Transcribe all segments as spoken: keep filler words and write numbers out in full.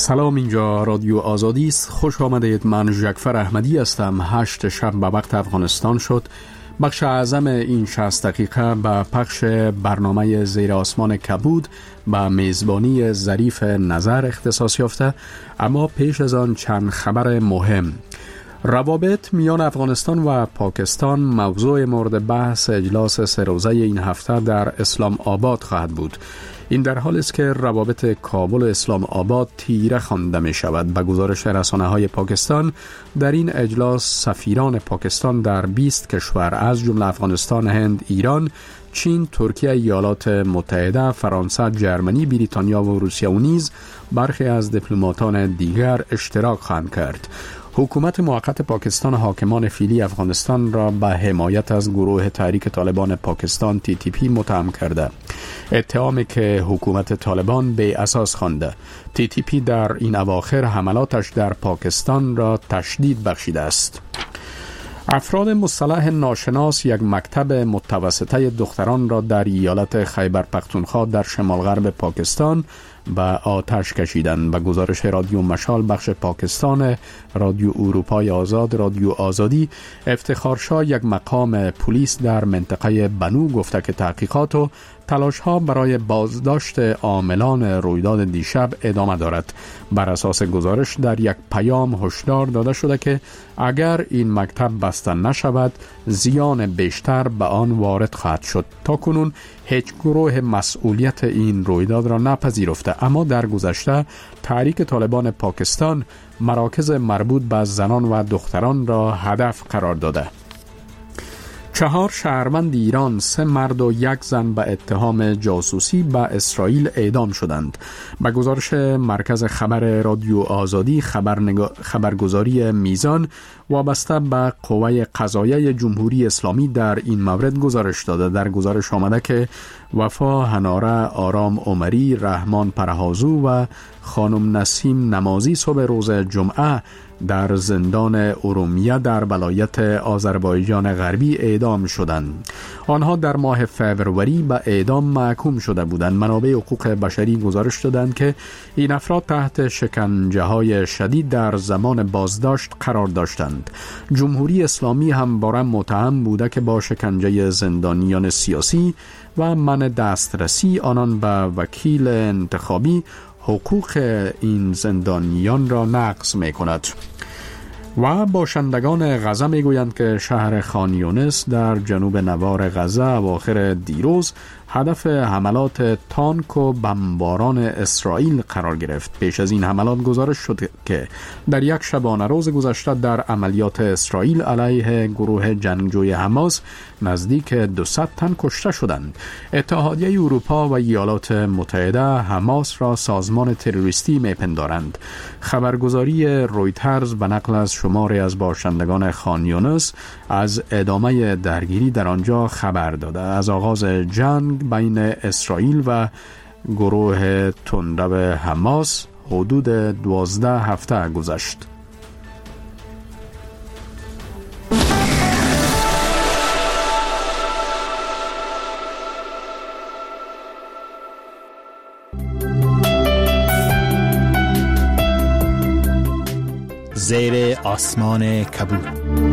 سلام، اینجا رادیو آزادی است. خوش آمدید. من ژکفر احمدی هستم. هشت شب به وقت افغانستان شد. بخش اعظم این شصت دقیقه به پخش برنامه زیر آسمان کبود با میزبانی ظریف نظر اختصاص یافته، اما پیش از آن چند خبر مهم. روابط میان افغانستان و پاکستان موضوع مورد بحث اجلاس سه روزه این هفته در اسلام آباد خواهد بود. این در حالی است که روابط کابل و اسلام آباد تیره خوانده می شود. به گزارش رسانه‌های پاکستان، در این اجلاس سفیران پاکستان در بیست کشور از جمله افغانستان، هند، ایران، چین، ترکیه، ایالات متحده، فرانسه، جرمنی، بریتانیا و روسیه و نیز برخی از دیپلماتان دیگر اشتراک خواهند کرد. حکومت موقت پاکستان حاکمان فعلی افغانستان را به حمایت از گروه تحریک طالبان پاکستان تی تی پی متهم کرده. اتهامی که حکومت طالبان به اساس خوانده. تی تی پی در این اواخر حملاتش در پاکستان را تشدید بخشیده است. افراد مسلح ناشناس یک مکتب متوسطه دختران را در ایالت خیبر پختونخوا در شمال غرب پاکستان به آتش کشیدند. به گزارش رادیو مشال بخش پاکستان، رادیو اروپای آزاد، رادیو آزادی، افتخارشاه یک مقام پلیس در منطقه بنو گفته که تحقیقات و تلاش ها برای بازداشت عاملان رویداد دیشب ادامه دارد. بر اساس گزارش در یک پیام هشدار داده شده که اگر این مکتب بسته نشود زیان بیشتر به آن وارد خواهد شد. تا کنون هیچ گروه مسئولیت این رویداد را نپذیرفته، اما در گذشته تحریک طالبان پاکستان مراکز مربوط به زنان و دختران را هدف قرار داده. چهار شهروند ایران، سه مرد و یک زن به اتهام جاسوسی به اسرائیل اعدام شدند. به گزارش مرکز خبر رادیو آزادی، خبرنگا... خبرگزاری میزان وابسته به قوه قضاییه جمهوری اسلامی در این مورد گزارش داده. در گزارش آمده که وفا هناره، آرام عمری، رحمان پرهازو و خانم نسیم نمازی صبح روز جمعه در زندان ارومیه در ولایت آذربایجان غربی اعدام شدند. آنها در ماه فوریه به اعدام محکوم شده بودند. منابع حقوق بشری گزارش دادند که این افراد تحت شکنجه‌های شدید در زمان بازداشت قرار داشتند. جمهوری اسلامی همواره متهم بوده که با شکنجه زندانیان سیاسی و منع دسترسی آنان به وکیل انتخابی حقوق این زندانیان را نقض می کند. و باشندگان غزه می گویند که شهر خان یونس در جنوب نوار غزه اواخر دیروز هدف حملات تانک و بمباران اسرائیل قرار گرفت. پیش از این حملات گزارش شد که در یک شبانه روز گذشته در عملیات اسرائیل علیه گروه جنگجوی حماس نزدیک دویست تن کشته شدند. اتحادیه اروپا و ایالات متحده حماس را سازمان تروریستی میپندارند. خبرگزاری رویترز به نقل از شماری از باشندگان خان یونس از ادامه درگیری در آنجا خبر داده. از آغاز جنگ بین اسرائیل و گروه تندرو حماس حدود دوازده هفته گذشت. زیر آسمان کبود.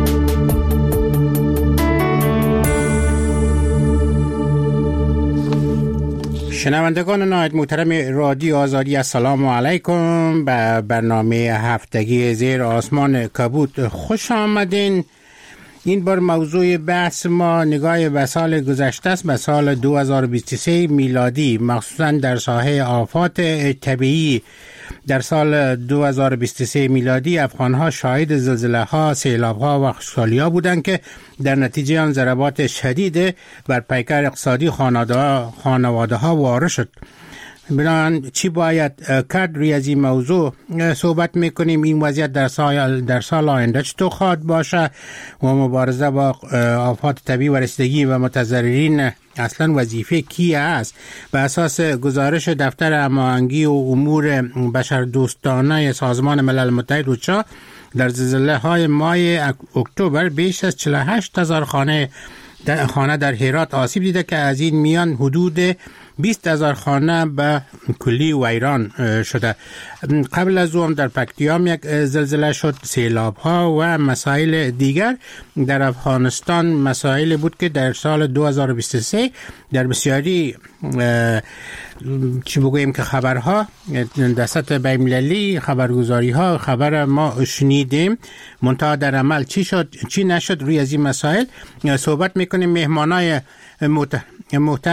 شنوندگان نهایت محترم رادیو آزادی، السلام علیکم. به برنامه هفتگی زیر آسمان کبود خوش آمدین. این بار موضوع بحث ما نگاه به سال گذشته است، به سال دو هزار و بیست و سه میلادی، مخصوصا در ساحه آفات طبیعی. در سال دو هزار و بیست و سه میلادی افغانها شاهد زلزله ها، سیلاب ها و خشکسالی ها بودند که در نتیجه آن ضربات شدید بر پیکر اقتصادی خانواده ها وارد شد. بنابراین چی باید کرد؟ روی از این موضوع صحبت میکنیم. این وضعیت در سال در سال آینده چطور خواهد باشه و مبارزه با آفات طبیعی و رسیدگی و متضررین اصلا وظیفه کی است؟ به اساس گزارش دفتر هماهنگی و امور بشردوستانه سازمان ملل متحد اوچا، در زلزله های ماه اکتبر بیش از چهل و هشت هزار خانه خانه در هرات آسیب دیده که از این میان حدود بیست هزار خانه به کلی ویران شده. قبل از او در پکتیام یک زلزله شد، سیلاب ها و مسائل دیگر. در افغانستان مسائل بود که در سال دو هزار و بیست و سه در بسیاری چی بگوییم که خبرها در سطح بین‌المللی، خبرگزاری ها خبر ما شنیدیم، منتها در عمل چی شد چی نشد. روی از این مسائل صحبت میکنیم. مهمانای محت... محت...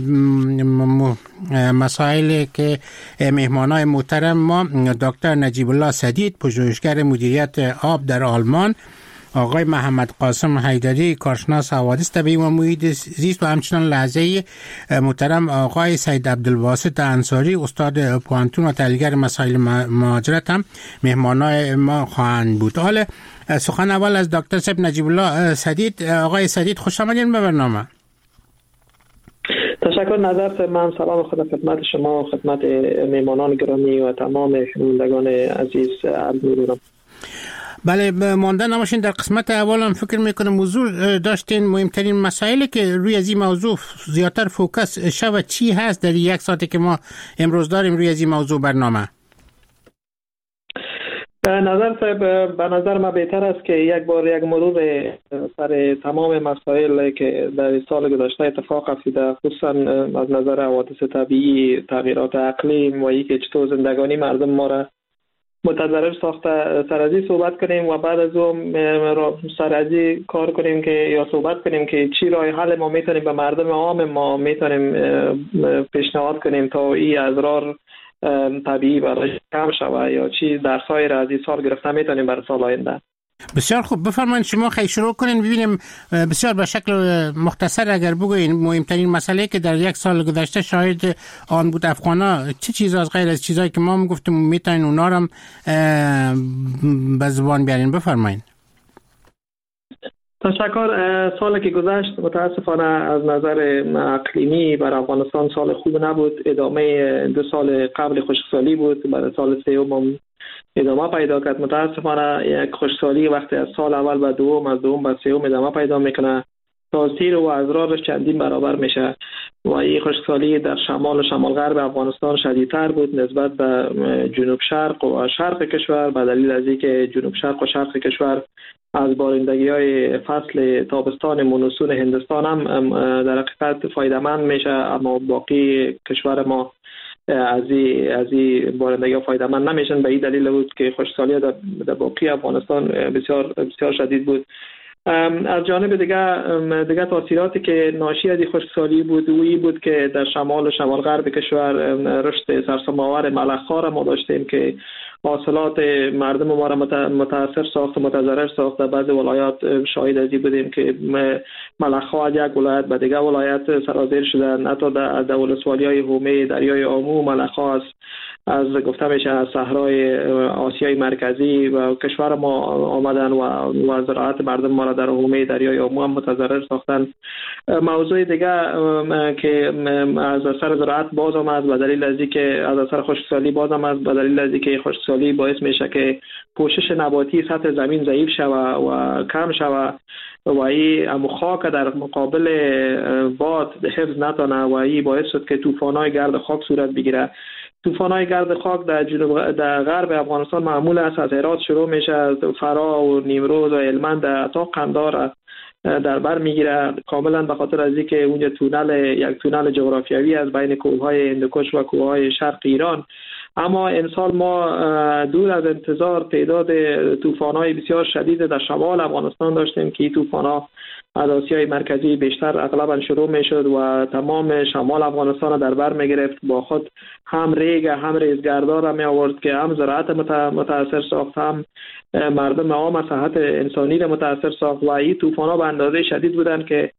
مسائلی که مهمانای محترم ما دکتر نجیب الله سدید، پژوهشگر مدیریت آب در آلمان، آقای محمد قاسم حیدری، کارشناس حوادث طبیعی و محیط زیست، و همچنان لحظه محترم آقای سید عبدالواسط انصاری، استاد پوانتون و تحلیلگر مسائل مهاجرت هم مهمانای ما خواهند بود. حالا سخن اول از دکتر صاحب نجیب الله سدید. آقای سدید خوش آمدین به برنامه. تشکر نظر. من سلام خود خدمت شما و خدمت مهمانان گرامی و تمام شنوندگان عزیز عرض می‌کنم. بله، مانده نباشین. در قسمت اول هم فکر میکنم موضوع داشتین، مهمترین مسائلی که روی از این موضوع زیادتر فوکس شود چی هست در یک ساعتی که ما امروز داریم روی از این موضوع برنامه؟ به نظر به نظر ما بهتر است که یک بار یک مرور سر تمام مسائل که در سال گذشته اتفاق افتاده، خصوصا از نظر حوادث طبیعی، تغییرات اقلیم و اینکه چطور زندگانی مردم ما را متضرر ساخته، سر از این صحبت کنیم و بعد از اون سر از این کار کنیم که یا صحبت کنیم که چی راه حل ما میتونیم به مردم عام ما میتونیم پیشنهاد کنیم تا این اضرار طبیعی براش کم شود یا چی در سایر از این سال گرفته میتونیم برای سال آینده. بسیار خوب، بفرمایید شما خیلی شروع کنین ببینیم بسیار به شکل مختصر اگر بگوین مهمترین مسئله که در یک سال گذشته شاهد آن بود افغانا چه چیزا از غیر از چیزایی که ما میگفتیم میتونین اونا رو به زبان بیارین. بفرمایید. تشکر. سالی که گذشت متاسفانه از نظر اقلیمی بر افغانستان سال خوب نبود. ادامه دو سال قبل خشکسالی بود، برای سال سوم ادامه پیدا کرد. متاسفانه یک خشکسالی وقتی از سال اول به دوم، از دوم به سوم ادامه پیدا میکنه، تاثیر و اضرارش چندین برابر میشه و این خشکسالی در شمال و شمال غرب افغانستان شدیدتر بود نسبت به جنوب شرق و شرق کشور، به دلیل از اینکه جنوب شرق و شرق کشور از بارندگی های فصل تابستان مونسون هندستان هم در حقیقت فایده‌مند میشه، اما باقی کشور ما از این از این بارندگی ها فایده‌مند نمیشن. به این دلیل بود که خشکسالی در باقی افغانستان بسیار بسیار شدید بود. از جانب دیگه دیگه تاثیراتی که ناشی از این خشکسالی بود اویی بود که در شمال و شمال غرب کشور رشد سرسام‌آور ملخ‌ها را ما داشتیم که حاصلات مردم ما را متاثر ساخت و متضرر ساخت. در بعض ولایات شاهد از این بودیم که ملخ‌ها از یک ولایت به دیگر ولایت سرازیر شدن. حتی در ولسوالی‌های هومه، دریای آمو ملخ‌ها از از گفته میشه از صحرای آسیای مرکزی و کشور ما آمدن و و زراعت مردم ما را در حومه دریای آمو هم متضرر ساختن. موضوع دیگه که از اثر زراعت باز آمد به دلیل از اینکه از اثر خشکسالی باز آمد به دلیل از اینکه خشکسالی باعث میشه که پوشش نباتی سطح زمین ضعیف شود و کم شود و این امو خاک در مقابل باد حفظ نتونه و این باعث شد که طوفان‌های گرد خاک صورت بگیره. طوفان‌های گرد خاک در جنوب در غرب افغانستان معمول است، از هرات شروع میشه، از فرا و نیمروز و هلمند تا قندهار در بر میگیره، کاملا به خاطر از اینکه اونجا تونل یک تونل جغرافیایی از بین کوههای هندوکش و کوههای شرق ایران. اما امسال ما دور از انتظار تعداد طوفان‌های بسیار شدید در شمال افغانستان داشتیم که این طوفان‌ها از آسیای مرکزی بیشتر اغلبا شروع میشد و تمام شمال افغانستان در بر میگرفت، با خود هم ریگ هم ریزگردها را می آورد که هم زراعت متاثر ساخت، هم مردم عام صحت انسانی را متاثر ساخت و این طوفان‌ها به اندازه شدید بودند که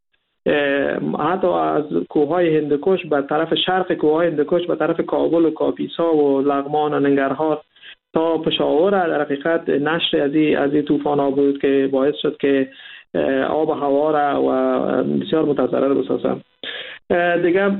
حتی از کوههای هندوکش به طرف شرق کوههای هندوکش به طرف کابل و کاپیسا و لغمان و ننگرهار تا پشاور در حقیقت نشر از این از این طوفان‌ها بود که باعث شد که آب و هوا را و بسیار متضرر بسازم. دیگه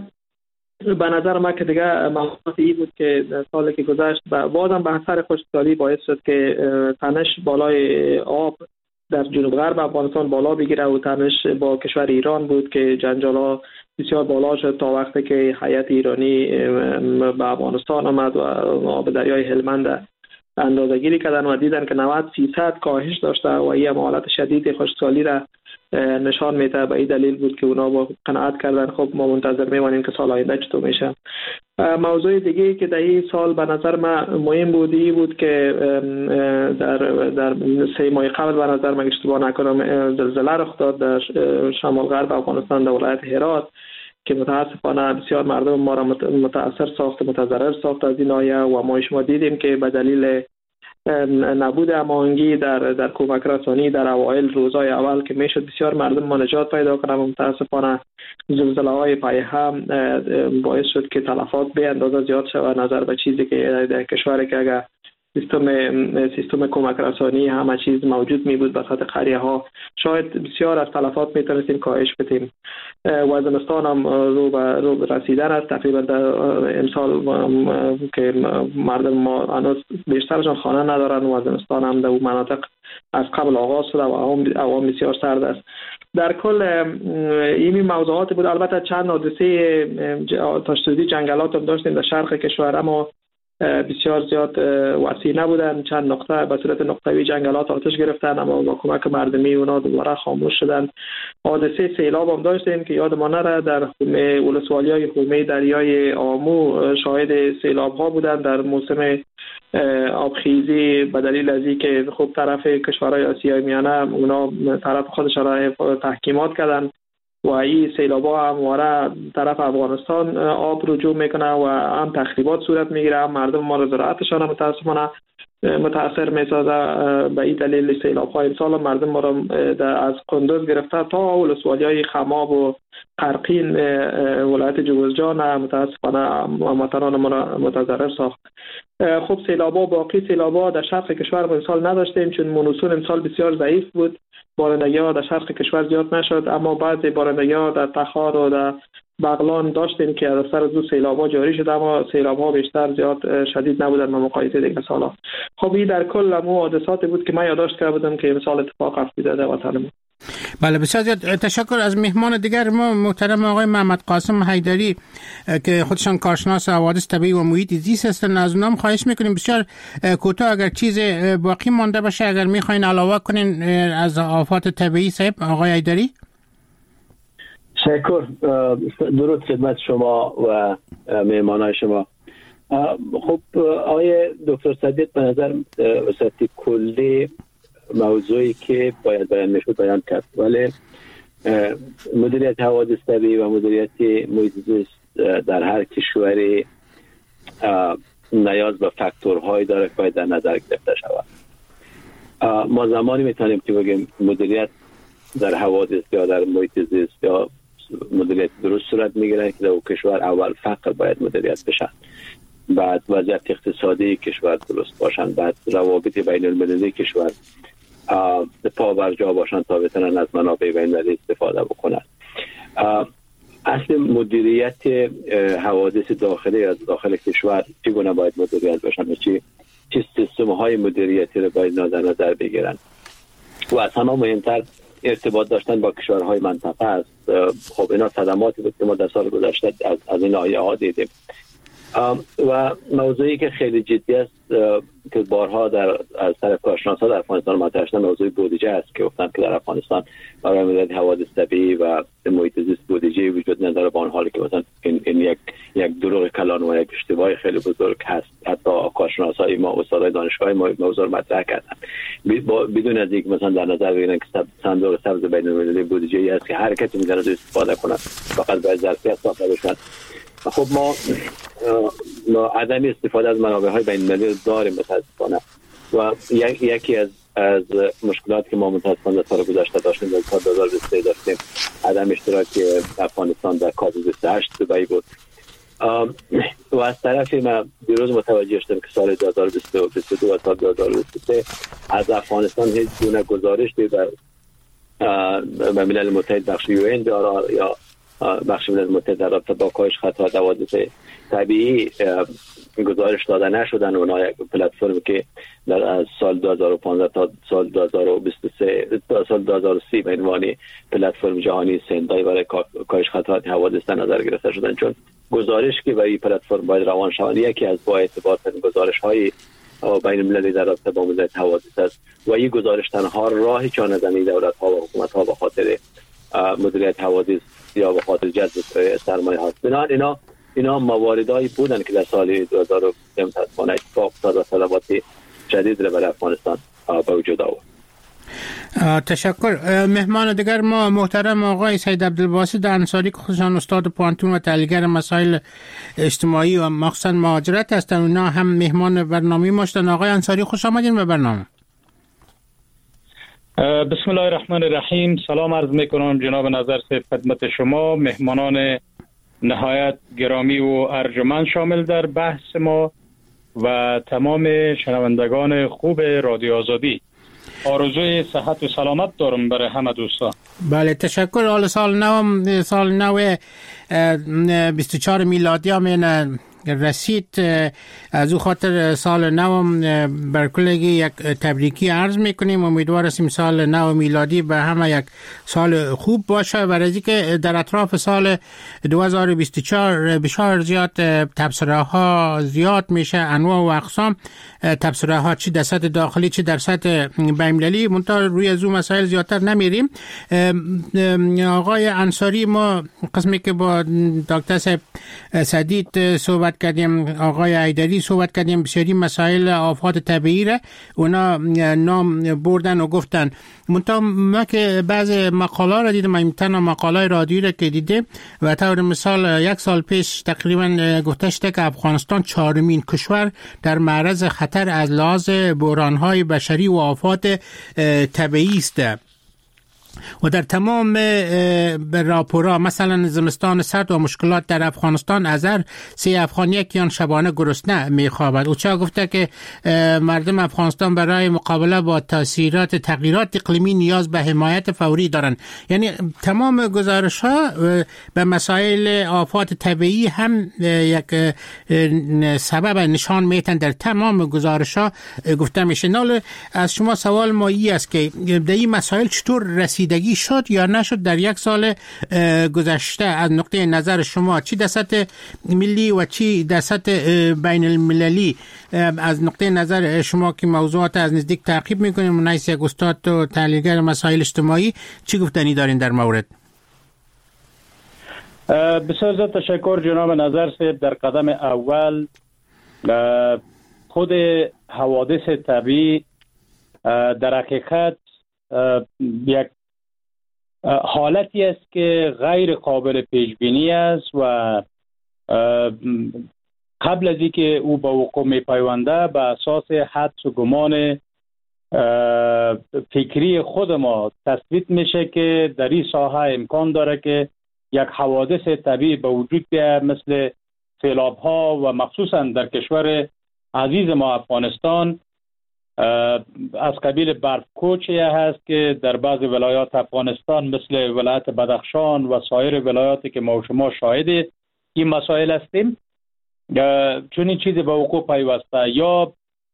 به نظر من که دیگه موضوع این بود که سالی که گذشت بازم به اثر خشکسالی باعث شد که تنش بالای آب در جنوب غرب افغانستان بالا بگیره و تنش با کشور ایران بود که جنجال‌ها بسیار بالا شد تا وقتی که هیئت ایرانی به افغانستان آمد و آب دریای هلمند اندازه‌گیری کردن و دیدن که نود فیصد کاهش داشته و این حالت شدید خشکسالی را نشان میده. به این دلیل بود که اونا با قناعت کردن. خب ما منتظر میمانیم که سال آینده چطور میشه. موضوع دیگه که در این سال به نظر من مهم بود این بود که در در سه ماه قبل به نظر من اشتباه نکنم زلزله رخ داد در شمال غرب افغانستان در ولایت هرات که متاسفانه بسیار مردم ما را متاثر ساخت متضرر ساخت از این ناحیه و ما شما دیدیم که به دلیل نبود هماهنگی در در کمک رسانی در اوایل روزهای اول که میشد بسیار مردم ما نجات پیدا کنند، متاسفانه زلزله های پای هم باعث شد که تلفات به اندازه زیاد شود. نظر به چیزی که در کشور که اگر سیستم سیستم کمک رسانی همه چیز موجود می بود بساط قریه ها شاید بسیار از تلفات می تونستیم کاهش بدیم. و زمستان هم رو به رو رسیدن است. تقریبا در امسال که مردم ما هنوز بیشترشان خانه ندارن و زمستان هم در مناطق از قبل آغاز شده و هوا بسیار سرد است. در کل این موضوعات بود. البته چند حادثه تشدید جنگلات هم داشتیم در شرق کشور اما بسیار زیاد وسیع نبودن. چند نقطه به صورت نقطه‌ای جنگلات آتش گرفتن اما با کمک مردمی اونا دوباره خاموش شدن. حادثه سیلاب هم داشتیم که یاد ما نره در ولسوالی‌های حومه دریای آمو شاهد سیلاب ها بودن در موسم آبخیزی به دلیل از اینکه خب طرف کشورهای آسیای میانه اونا طرف خودشان را تحکیمات کردن و این سیلابا هم واره طرف افغانستان آب رجوع میکنه و هم تخریبات صورت میگیره، هم مردم ما را زراعتشان متاسفانه متاثر میسازه. به این دلیل سیلاب های امسال مردم ما را از قندوز گرفته تا ولسوالی‌های خماب و قرقین ولایت جوزجان متاسفانه مطران ما را متضرر ساخت. خب سیلابا باقی سیلابا در شرق کشور امسال نداشتیم چون مونسون امسال بسیار ضعیف بود. بارندگی ها در شرق کشور زیاد نشد اما بعضی بارندگی ها در تخار و در بغلان داشتیم که از سر دو سیلاب ها جاری شد اما سیلاب ها بیشتر زیاد شدید نبودن به مقایسه دیگر سالا. خب این در کل مو حادثاتی بود که من یادداشت کرده بودم که امسال اتفاق افتاده در وطن ما. بله بسیار زیاد تشکر. از مهمان دیگر ما محترم آقای محمد قاسم حیدری که خودشان کارشناس حوادث طبیعی و محیط زیست هستند از اونام خواهش میکنیم بسیار کوتاه اگر چیز باقی مانده باشه اگر میخواین علاوه کنین از آفات طبیعی. صاحب آقای حیدری. تشکر. درود خدمت شما و مهمانان شما. خب آقای دکتر صدیق به نظر وسط کلی موضوعی که باید بیان میشد بیان کرد ولی مدیریت حوادث طبیعی و مدیریت محیط زیست در هر کشوری نیاز به فاکتورهایی داره که باید در نظر گرفته شود. ما زمانی میتونیم که بگیم مدیریت در حوادث یا در محیط زیست یا مدیریت درست صورت میگیره که در کشور اول فقر باید مدیریت بشن، بعد وضعیت اقتصادی کشور درست باشن، بعد روابط بین المللی کشور پا بر جا باشن تا بتونن از منابع بین المللی استفاده بکنن. اصل مدیریت حوادث داخلی از داخل کشور چگونه باید مدیریت باشن، چی چه سیستم های مدیریتی رو باید در نظر بگیرن و از همه مهمتر ارتباط داشتن با کشورهای منطقه است. خب اینا صدماتی بود که ما در سال گذشته از, از این ناحیه ها دیدیم و موضوعی که خیلی جدی است که بارها در از طرف کارشناسان در افغانستان مطرح شده موضوع بودجه است که گفتن که در افغانستان برای مدیریت حوادث طبیعی و محیط زیست بودجه وجود نداره، با آن حالی که مثلا این, این یک یک دروغ کلان و یک اشتباه خیلی بزرگ هست. حتی کارشناسای ما استادای دانشگاه ما موضوع مطرح کردن بدون از اینکه مثلا در نظر بگیرن که صندوق سبز بین المللی بودجه است که هر کسی میتونه استفاده کنه، فقط باید ظرفیت ساخته بشن. خب ما ما عدم استفاده از منابع های بین المللی داریم متاسفانه و یک یکی از از مشکلات که ما متاسفانه در سال گذشته داشتیم در سال دو هزار و بیست و سه داشتیم عدم اشتراک افغانستان در کاپ بیست و هشت دبی بود و از طرف ما دیروز متوجه شدیم که سال دو هزار و بیست و دو و سال دو هزار و بیست و سه از افغانستان هیچ گونه گزارشی در به ملل متحد بخش یو ان یا بخش ملل متحد در رابطه با کاهش خطرات حوادث طبیعی گزارش داده نشدن. اونها یک پلتفرم که در از سال دو هزار و پانزده تا سال دو هزار و بیست و سه تا سال دو هزار و سی به عنوان پلتفرم جهانی سندای برای کاهش خطرات حوادث در نظر گرفته شدن، چون گزارش که برای پلتفرم باید روان شود یکی از با اعتبار گزارش های بین المللی در رابطه با مدیریت حوادث است و این گزارش تنها راه چانه‌زنی دولت ها و حکومت ها به خاطر مدیریت حوادث یا به خاطر جذب سرمایه هاست. بنابراین اینا اینا مواردایی بودن که در سال دو هزار و سه متاسفانه اتفاق افتاد و صدمات شدید را برای افغانستان به وجود آورد. تشکر. مهمان دیگر ما محترم آقای سید عبدالباسط انصاری که خودشان استاد پانتون و تحلیلگر مسائل اجتماعی و مخصوصا مهاجرت هستند، اونا هم مهمان برنامه ما شدن. آقای انصاری خوش آمدین به برنامه. بسم الله الرحمن الرحیم. سلام عرض میکنم جناب نظر صاحب خدمت شما، مهمانان نهایت گرامی و ارجمند شامل در بحث ما و تمام شنوندگان خوب رادیو آزادی. آرزوی صحت و سلامت دارم برای همه دوستان. بله تشکر. حال سال نو سال نو بیست و چهار میلادی هم رسید، از او خاطر سال نو بر کلگی یک تبریکی عرض میکنیم. امیدوار هستیم سال نو میلادی به همه یک سال خوب باشه و از اینکه در اطراف سال دو هزار و بیست و چهار بسیار زیاد تبصره ها زیاد میشه، انواع و اقسام تبصره ها، چی در سطح داخلی چی در سطح بین‌المللی، منتها روی از اون مسائل زیادتر نمیریم. آقای انصاری، ما قسمی که با دکتر صاحب سدید صحبت کردیم، آقای حیدری صحبت کردیم، بسیاری مسائل آفات طبیعی را اونا نام بردن و گفتن. منتها ما که بعض مقاله را دیدم، من تنها مقاله رادیویی را که دیدم و طور مثال یک سال پیش تقریبا گفته شده که افغانستان چهارمین کشور در معرض خطر از لحاظ بحران‌های بشری و آفات طبیعی است و در تمام راپورها مثلا زمستان سرد و مشکلات در افغانستان از هر سه افغانی یکیان شبانه گرسنه میخوابد. او چه گفته که مردم افغانستان برای مقابله با تاثیرات تغییرات اقلیمی نیاز به حمایت فوری دارند. یعنی تمام گزارش ها به مسائل آفات طبیعی هم یک سبب نشان میتن، در تمام گزارش ها گفته میشه. نال از شما سوال ما ای است که در این مسائل چطور رسید دگی شد یا نشد در یک سال گذشته از نقطه نظر شما، چی در سطح ملی و چی در سطح بین المللی، از نقطه نظر شما که موضوعات از نزدیک تعقیب میکنیم منیس یک استاد و تحلیلگر مسائل اجتماعی، چی گفتنی دارین در مورد؟ بسیار زیاد تشکر جناب نظر صاحب. در قدم اول خود حوادث طبیعی در حقیقت یک حالتی است که غیر قابل پیش بینی است و قبل از اینکه او به وقوع می پیونده به اساس حدس و گمان فکری خود ما تثبیت میشه که در این ساحه امکان داره که یک حوادث طبیعی به وجود بیاید مثل سیلاب ها و مخصوصا در کشور عزیز ما افغانستان از قبیل برف کوچی هست که در بعض ولایات افغانستان مثل ولایت بدخشان و سایر ولایاتی که ما و شما شاهد این مسائل هستیم، چون این چیزی به وقوع پیوسته یا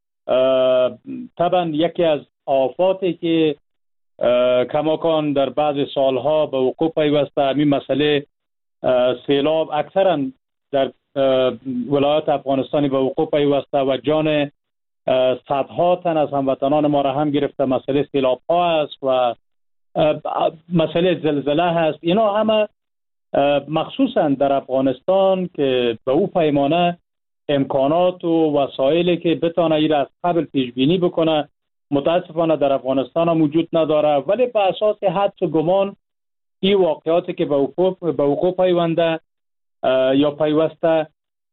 طبعا یکی از آفاتی که کماکان در بعض سالها به وقوع پیوسته همین مسئله سیلاب اکثرا در ولایات افغانستانی به وقوع پیوسته و جان صدها تن از هموطنان ما را هم گرفته. مسئله سیلاب ها است و مسئله زلزله هست. اینا همه مخصوصا در افغانستان که به او پیمانه امکانات و وسایلی که بتانه این را از قبل پیش بینی بکنه متاسفانه در افغانستان هم وجود نداره، ولی به اساس حدس و گمان این واقعاتی که به وقوع به وقوع پیونده یا پیوسته،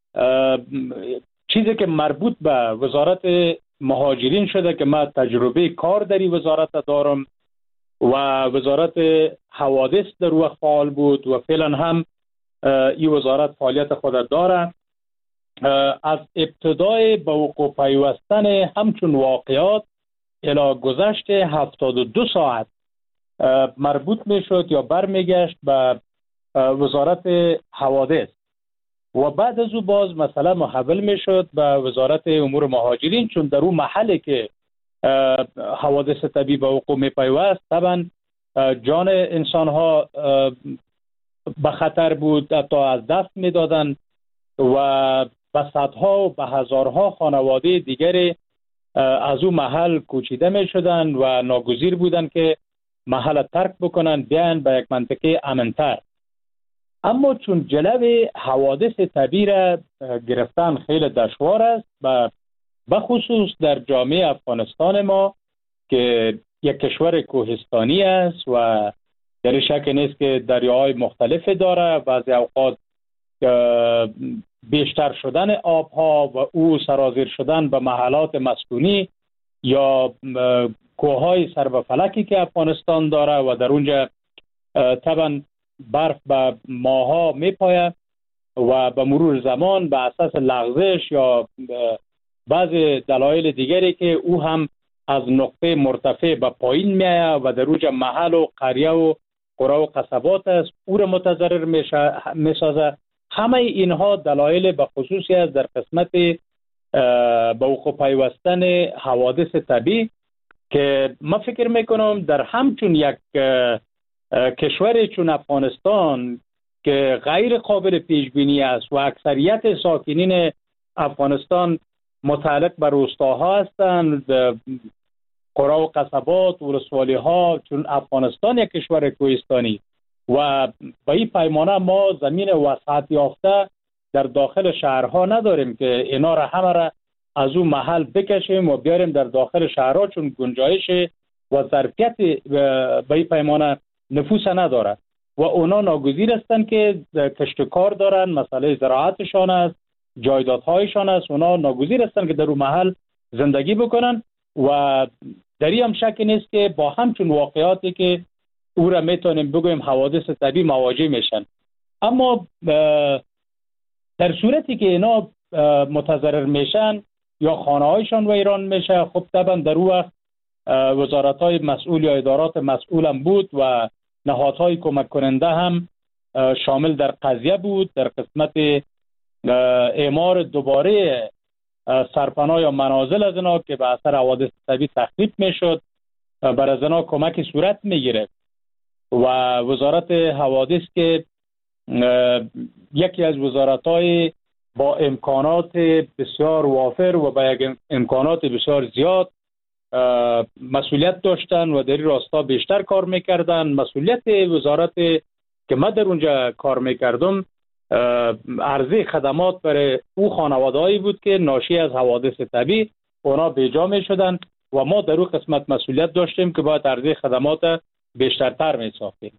چیزی که مربوط به وزارت مهاجرین شده که من تجربه کار در این وزارت دارم و وزارت حوادث در وقت فعال بود و فعلا هم این وزارت فعالیت خود داره. از ابتدای به وقوع پیوستن همچون واقعات الی گذشت هفتاد و دو ساعت مربوط می شد یا برمیگشت به وزارت حوادث و بعد از او باز مسئله محول می شد به وزارت امور مهاجرین، چون در اون محلی که حوادث طبیعی به وقوع می پیوست طبعا جان انسان ها به خطر بود، حتی از دست می دادن و به صدها و به هزارها خانواده دیگری از اون محل کوچیده می شدن و ناگزیر بودن که محل ترک بکنن بیان به یک منطقه امنتر. اما چون جلو حوادث طبیعی را گرفتن خیلی دشوار است و به خصوص در جامعه افغانستان ما که یک کشور کوهستانی است و در شک نیست که دریاهای مختلفی داره، بعضی اوقات بیشتر شدن آبها و او سرازیر شدن به محلات مسکونی یا کوههای سر به فلکی که افغانستان داره و در اونجا طبعا برف به ماها میپاید و به مرور زمان به اساس لغزش یا بعضی دلایل دیگری که او هم از نقطه مرتفع به پایین میآید و در اونجا محل و قریه و قرى و قصبات است، او را متضرر میسازه. همه اینها دلایل به خصوصی است در قسمت به وقوع پیوستن حوادث طبیعی که ما فکر میکنم در همچون یک کشور چون افغانستان که غیر قابل پیش بینی است و اکثریت ساکنین افغانستان متعلق به روستاها هستند، قرى و قصبات و ولسوالی ها، چون افغانستان یک کشور کوهستانی و به این پیمانه ما زمین وسعت یافته در داخل شهرها نداریم که اینا را همه را از اون محل بکشیم و بیاریم در داخل شهرها، چون گنجایش و ظرفیت به این پیمانه نفوس نداره و اونا ناگزیر هستند که کشتکار دارن، مسئله زراعتشان است، جایدادهایشان است، اونا ناگزیر هستند که در اون محل زندگی بکنن و در این هم شک نیست که با همچون واقعاتی که او را میتونیم بگویم حوادث طبیعی مواجه میشن. اما در صورتی که اینا متضرر میشن یا خانه هایشان ویران میشه، خب طبعا در اون وقت وزارت های مسئول یا ادارات مسئول هم بود و نهادهای کمک کننده هم شامل در قضیه بود در قسمت اعمار دوباره سرپناه یا منازل از اینا که به اثر حوادث طبیعی تخریب میشد بر از اینا کمک صورت میگیره و وزارت حوادث که یکی از وزارت‌های با امکانات بسیار وافر و با یک امکانات بسیار زیاد مسئولیت داشتن و در این راستا بیشتر کار میکردن. مسئولیت وزارت که من در اونجا کار میکردم عرضه خدمات برای او خانواده‌ای بود که ناشی از حوادث طبیعی اونا بیجا میشدن و ما در اون قسمت مسئولیت داشتیم که باید عرضه خدمات بیشترتر میساختیم.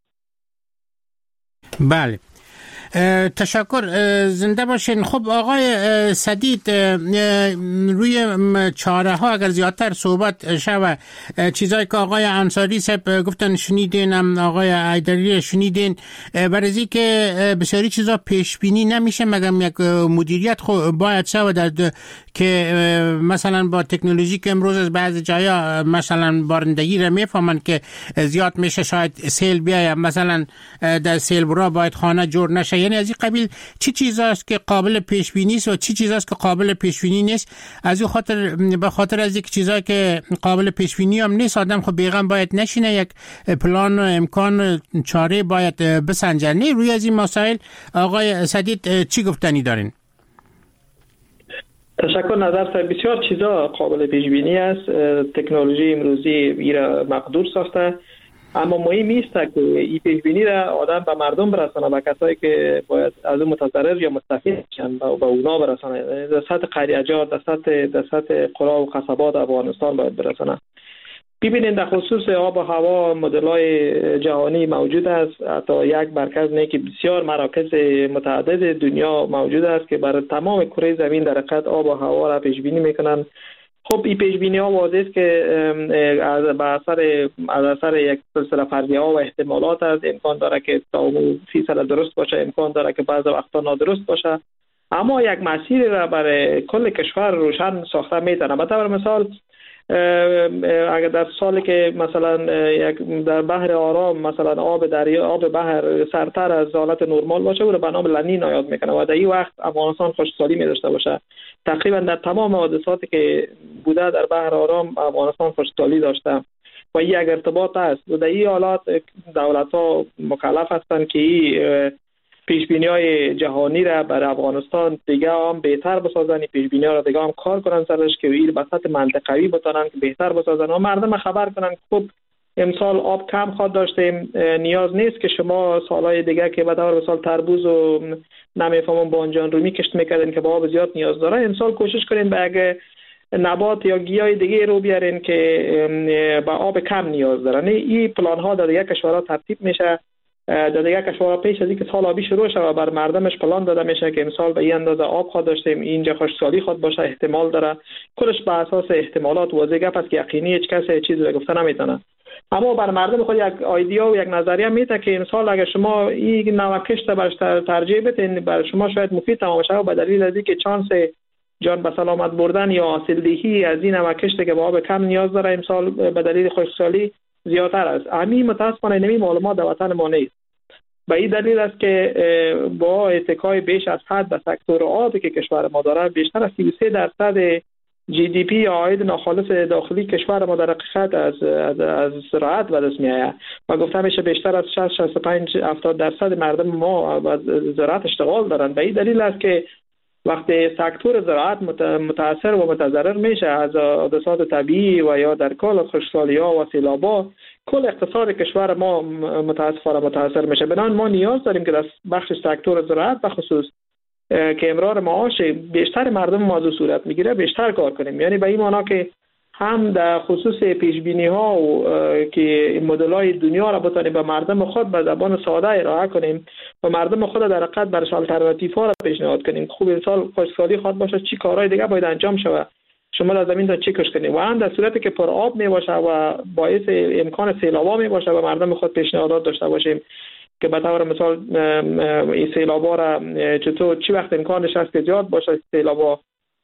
بله، تشکر، زنده باشین. خب آقای سدید، روی چاره ها اگر زیادتر صحبت شود، چیزایی که آقای انصاری صاحب گفتن شنیدین، هم آقای ایدری شنیدین، برای که بسیاری چیزا پیش بینی نمیشه مگم یک مدیریت خو باید شود که مثلا با تکنولوژی که امروز از بعضی جایا مثلا بارندگی را میفهمن که زیاد میشه، شاید سیل بیاید، مثلا در سیل برا باید خانه جور نشه. یعنی از این قبیل چی چیزاست که قابل پیش بینی است و چی چیزاست که قابل پیش بینی نیست. از این خاطر به خاطر از یک چیزایی که قابل پیش بینی هم نیست، آدم خب بیغم باید نشینه، یک پلان و امکان چاره باید بسنجه. روی از این مسائل آقای سدید چی گفتنی دارین؟ تشکر. نظر سر بسیار چیزا قابل پیش بینی است. تکنولوژی امروزی ایرا مقدور ساخته، اما مهم است که این پیش بینی را آدم به مردم برسانه، به کسایی که باید از اون متضرر یا مستفید شن به اونا برسانه، در سطح قریه‌جات، در سطح در سطح قرى و قصبات افغانستان باید برسانه. ببینید در خصوص آب و هوا مدل‌های جهانی موجود است، حتی یک مرکز نه که بسیار مراکز متعدد دنیا موجود است که برای تمام کره زمین در حقیقت آب و هوا را پیش بینی میکنن. خب این پیش بینی ها واضح است که از اثر از اثر یک سلسله فرضیه ها و احتمالات است. امکان داره که تا فیصد درست باشه، امکان داره که بعضی وقتا نادرست باشه، اما یک مسیر را برای کل کشور روشن ساخته میتونه. مثلا مثال اگر در سالی که مثلا یک در بحر آرام مثلا آب دریا آب بحر سرتر از حالت نرمال باشه او را به نام لنینا یاد میکنه و در این وقت افغانستان خشکسالی می داشته باشه. تقریبا در تمام حادثاتی که بوده در بحر آرام افغانستان خشکسالی داشته و این یک ارتباط است و در این حالات دولت ها مکلف هستند که این پیش بینی های جهانی را برای افغانستان دیگه هم بهتر بسازن، پیش بینی ها را دیگه هم کار کنن سرش که این به سطح منطقوی بتونن که بهتر بسازن و مردم خبر کنن که خب امسال آب کم خواهد داشتیم، نیاز نیست که شما سالهای دیگه که به طور مثال تربوز و نمیفهمم بانجان رومی کشت میکردین که با آب زیاد نیاز داره، امسال کوشش کنین به اگه نبات یا گیاه دیگه رو بیارین که با آب کم نیاز دارن. این پلان ها در دیگه کشورها ترتیب میشه، در دیگه کشورها پیش از اینکه سال آبی شروع شود بر مردمش پلان داده میشه که امسال به این اندازه آب خواهد داشتیم، اینجا خشکسالی خواهد باشه، احتمال داره. کلش به اساس احتمالات واضح گپ است که یقینی هیچ کس چیزی گفته نمیتونه، اما بر مردم خود یک ایده و یک نظریه میده که امسال اگر شما این نوع کشت برش ترجیح بدین بر شما شاید مفید تمام بشه و به دلیل از اینکه چانس جان به سلامت بردن یا حاصلدهی از این نوع کشت که با آب کم نیاز داره امسال به دلیل خشکسالی زیادتر است. همین متاسفانه نمی معلومات در وطن ما نیست. به این دلیل است که با اتکای بیش از حد به سکتور آبی که کشور ما داره، بیشتر از سی و سه درصد جی دی پی یا عاید ناخالص داخلی کشور ما در حقیقت از از, از زراعت به دست میآید و گفته میشه بیشتر از شصت شصت و پنج هفتاد درصد مردم ما از زراعت اشتغال دارند. به این دلیل است که وقتی سکتور زراعت متاثر و متضرر میشه از حادثات طبیعی و یا در کل خشکسالی‌ها و سیلاب‌ها، کل اقتصاد کشور ما متاسفانه متاثر میشه. بنابراین ما نیاز داریم که در بخش سکتور زراعت به خصوص که امرار معاش بیشتر مردم موضوع صورت میگیره بیشتر کار کنیم، یعنی به این معنا که هم در خصوص پیش بینی ها و که مدل های دنیا را بتونیم به مردم خود به زبان ساده ارائه کنیم و مردم خود در حقیقت برش آلترناتیو ها را پیشنهاد کنیم. خوب این سال خشکسالی خواهد باشه، چی کارهای دیگه باید انجام شود، شما در زمین تا چی کش کنید و هم در صورتی که پر آب می باشه و باعث امکان سیلابا می باشه و مردم خود پیشنهادات داشته باشیم که به طور مثال این سیلابا را چطور چی وقت امکانش هست که زیاد باشه سیلابا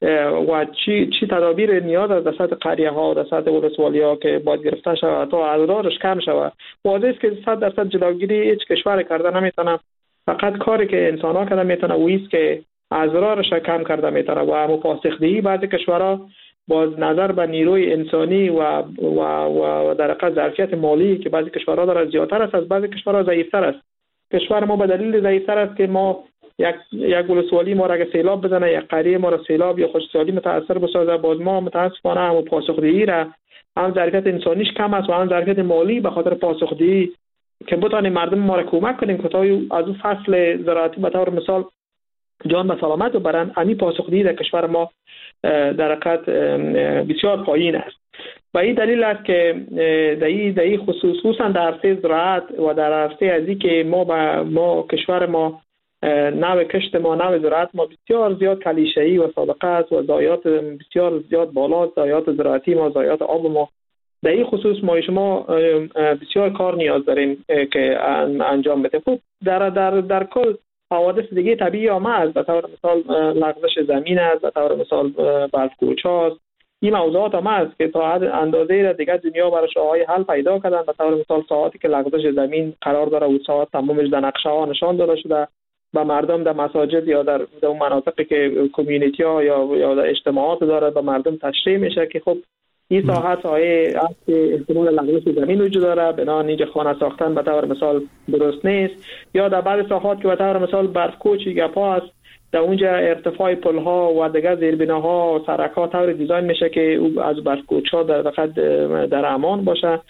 و چی چی تدابیر نیاز است در سطح قریه ها و در سطح ولسوالی ها که باید گرفته شود تا اضرارش کم شود. واضح است که صد درصد جلوگیری هیچ کشور کرده نمیتونه، فقط کاری که انسان ها کرده میتونه و است که اضرارش کم کرده میتونه و مپاسخدهی بعضی کشورها باز نظر به نیروی انسانی و و و در حقیقت ظرفیت مالی که بعضی کشورها داره زیادتر است از بعضی کشورها ضعیفتر است. کشور ما به دلیل ضعیفتر است که ما یک یک ولسوالی ما را اگه سیلاب بزنه، یک قریه ما را سیلاب یا خشکسالی متاثر بسازه، باز ما متاسفانه هم پاسخدهی را هم ظرفیت انسانیش کم است و هم ظرفیت مالی به خاطر پاسخدهی که بتونیم مردم ما را کمک کنیم که تا از اون فصل زراعتی به طور مثال جان به سلامت ببرن، همین پاسخدهی در کشور ما در حقیقت بسیار پایین است. و این دلیل است که در این در این خصوص خصوصا در عرصه زراعت و در عرصه ازی که ما با ما کشور ما نوع کشت ما نوع زراعت ما بسیار زیاد کلیشه‌ای و سابقه است و ضایعات بسیار زیاد بالا، ضایعات زراعتی ما، ضایعات آب ما. در این خصوص ما شما بسیار کار نیاز داریم که انجام بدیم. خب در در در کل حوادث دیگه طبیعی هم هست، به طور مثال لغزش زمین است، به طور مثال برف‌کوچ هاست. این موضوعات هم هست که تا حد اندازه را دیگه دنیا براش راههای حل پیدا کردن. به طور مثال ساعتی که لغزش زمین قرار داره و ساعت تمامش در نقشه ها نشان داده شده و مردم در مساجد یا در در مناطقی که کمیونیتی ها یا یا در اجتماعات داره به مردم تشریح میشه که خب این ساعت های است احتمال لغزش زمین وجود داره، بنابراین اینجا خانه ساختن به طور مثال درست نیست. یا در بعض ساحات که به طور مثال برف‌کوچ گپا است، در اونجا ارتفاع پل ها و دیگر زیربناها و سرک ها طور دیزاین میشه که او از برف‌کوچ ها در فقط در امان باشه.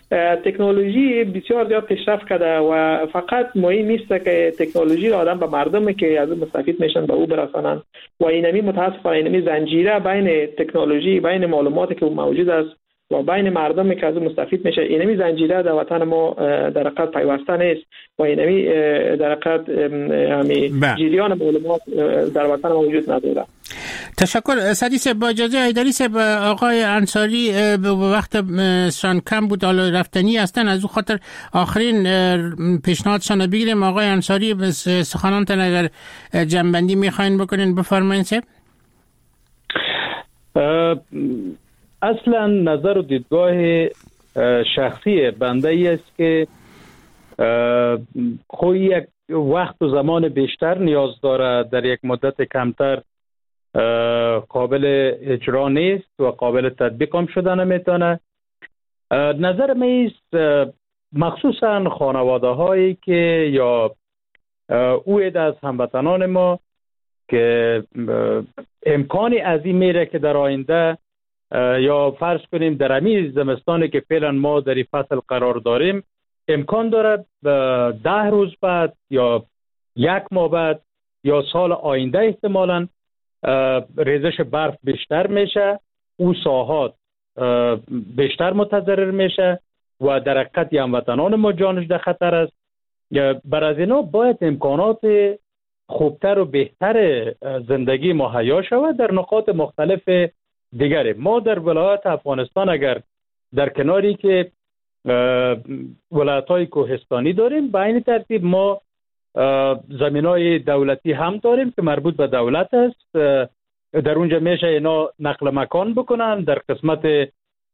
تکنولوژی بسیار زیاد پیشرفت کرده و فقط مهم نیست که تکنولوژی را آدم به مردمی که از اون مستفید میشن به او برسانن و اینمی متاسفانه اینمی زنجیره بین تکنولوژی، بین معلوماتی که موجود است و بین مردمی که از اون مستفید میشه، اینمی زنجیره در وطن ما در حقیقت پیوسته نیست و اینمی در حقیقت همین جریان معلومات در وطن ما وجود نداره. تشکر سعدی صاحب. با اجازه حیدری صاحب، آقای انصاری به وقت شان کم بود، حالا رفتنی هستن، از اون خاطر آخرین پیشنهادشان بگیریم. آقای انصاری سخنانتان اگر جنبندی میخواین بکنین بفرمایید صاحب. اصلا نظر و دیدگاه شخصی بنده ای است که خود یک وقت و زمان بیشتر نیاز داره، در یک مدت کمتر قابل اجرا نیست و قابل تطبیق هم شده نمیتونه. نظر من است مخصوصا خانواده هایی که یا اوید از هموطنان ما که امکانی از این میره که در آینده یا فرض کنیم در همین زمستانی که فعلا ما در این فصل قرار داریم امکان داره ده روز بعد یا یک ماه بعد یا سال آینده احتمالاً ریزش برف بیشتر میشه، او ساحات بیشتر متضرر میشه و در حقیقت هموطنان ما جانش در خطر است. بر از اینا باید امکانات خوبتر و بهتر زندگی مهیا شود در نقاط مختلف دیگری. ما در ولایت افغانستان اگر در کناری که ولایت‌های کوهستانی داریم، به این ترتیب ما زمینای دولتی هم داریم که مربوط به دولت است. در اونجا میشه اینا نقل مکان بکنن، در قسمت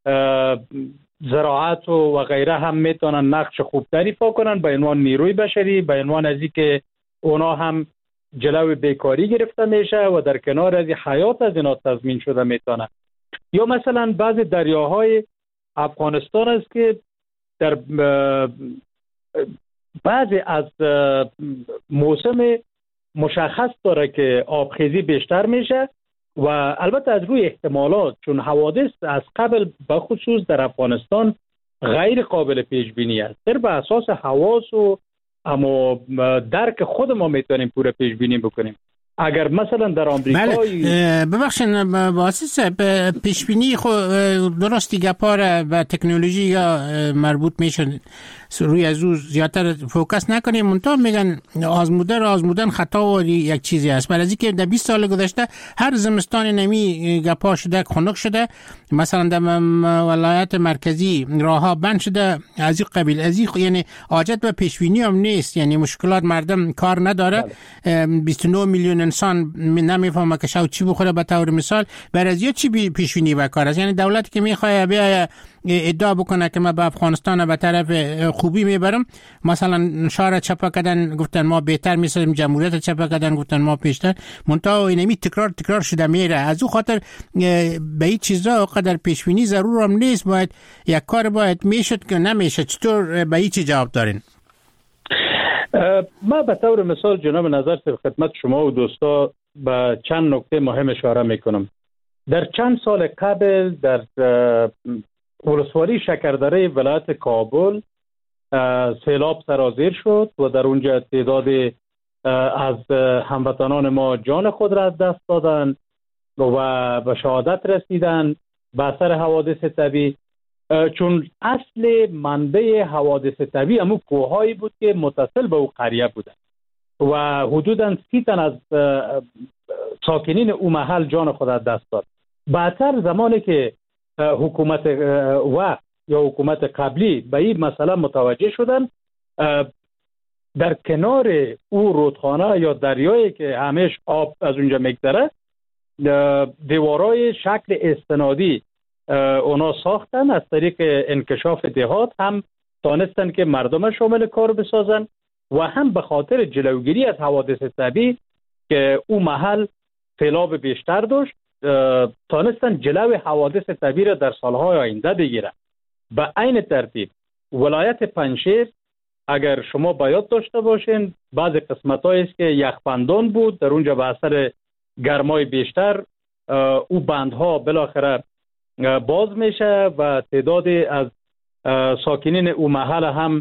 زراعت و, و غیره هم میتونن نقش خوبتری ایفا کنن به عنوان نیروی بشری، به عنوان از اینکه اونا هم جلوی بیکاری گرفته میشه و در کنار از حیات از اینا تضمین شده میتونه. یا مثلا بعض دریاهای افغانستان است که در بعضی از موسم مشخص داره که آبخیزی بیشتر میشه و البته از روی احتمالات، چون حوادث از قبل به خصوص در افغانستان غیر قابل پیش بینی است، در به اساس حواس و اما درک خود ما میتونیم پوره پیش بینی بکنیم. اگر مثلا در آمریکا بله ببخشید واسه پیش بینی خود درست دیگه پاره و تکنولوژی یا مربوط میشه روی از او زیادتر فوکس نکنیم. منتها میگن آزمودن آزمودن خطا و یک چیزی است. برای اینکه در بیست سال گذشته هر زمستان نمی گپا شده، خنک شده، مثلا در ولایت مرکزی راهها بند شده از این قبیل، از این یعنی حاجت به پیش بینی هم نیست، یعنی مشکلات مردم کار نداره. بیست و نه میلیون انسان نمیفهمه که شاو چی بخوره. به طور مثال برای چی پیش بینی و کار است؟ یعنی دولتی که میخواد بیا ادعا بکنه که ما به افغانستان به طرف خوبی میبرم، مثلا شعار چپا کردن گفتن ما بهتر میسازیم، جمهوریت چپا کردن گفتن ما پیشتر، منتها اینمی تکرار تکرار شده میره. از او خاطر به این چیزا قدر پیش بینی ضرور هم نیست. باید یک کار باید میشد که نمیشه. چطور به این چی جواب دارین؟ ما به طور مثال جناب نظر خدمت شما و دوستا به چند نکته مهم اشاره میکنم. در چند سال قبل در ولسوالی شکردره ولایت کابل سیلاب سرازیر شد و در اونجا تعداد از هموطنان ما جان خود را از دست دادن و به شهادت رسیدن به اثر حوادث طبیعی، چون اصل منبع حوادث طبیعی همون کوههایی بود که متصل به او قریه بودن و حدوداً سی تن از ساکنین او محل جان خود از دست داد. بعدتر زمانی که حکومت وقت یا حکومت قبلی به این مسئله متوجه شدن، در کنار او رودخانه یا دریایی که همیش آب از اونجا میگذره دیوارای شکل استنادی اونا ساختن، از طریق انکشاف دهات هم تانستن که مردم شامل کار بسازن و هم به خاطر جلوگیری از حوادث طبیعی که او محل سیلاب بیشتر داشت تانستن جلو حوادث طبیعی را در سالهای آینده بگیرن. به این ترتیب ولایت پنجشیر اگر شما باید داشته باشین بعض قسمت‌هایی است که یخبندان بود، در اونجا به اثر گرمای بیشتر او بندها بالاخره باز میشه و تعداد از ساکنین او محل هم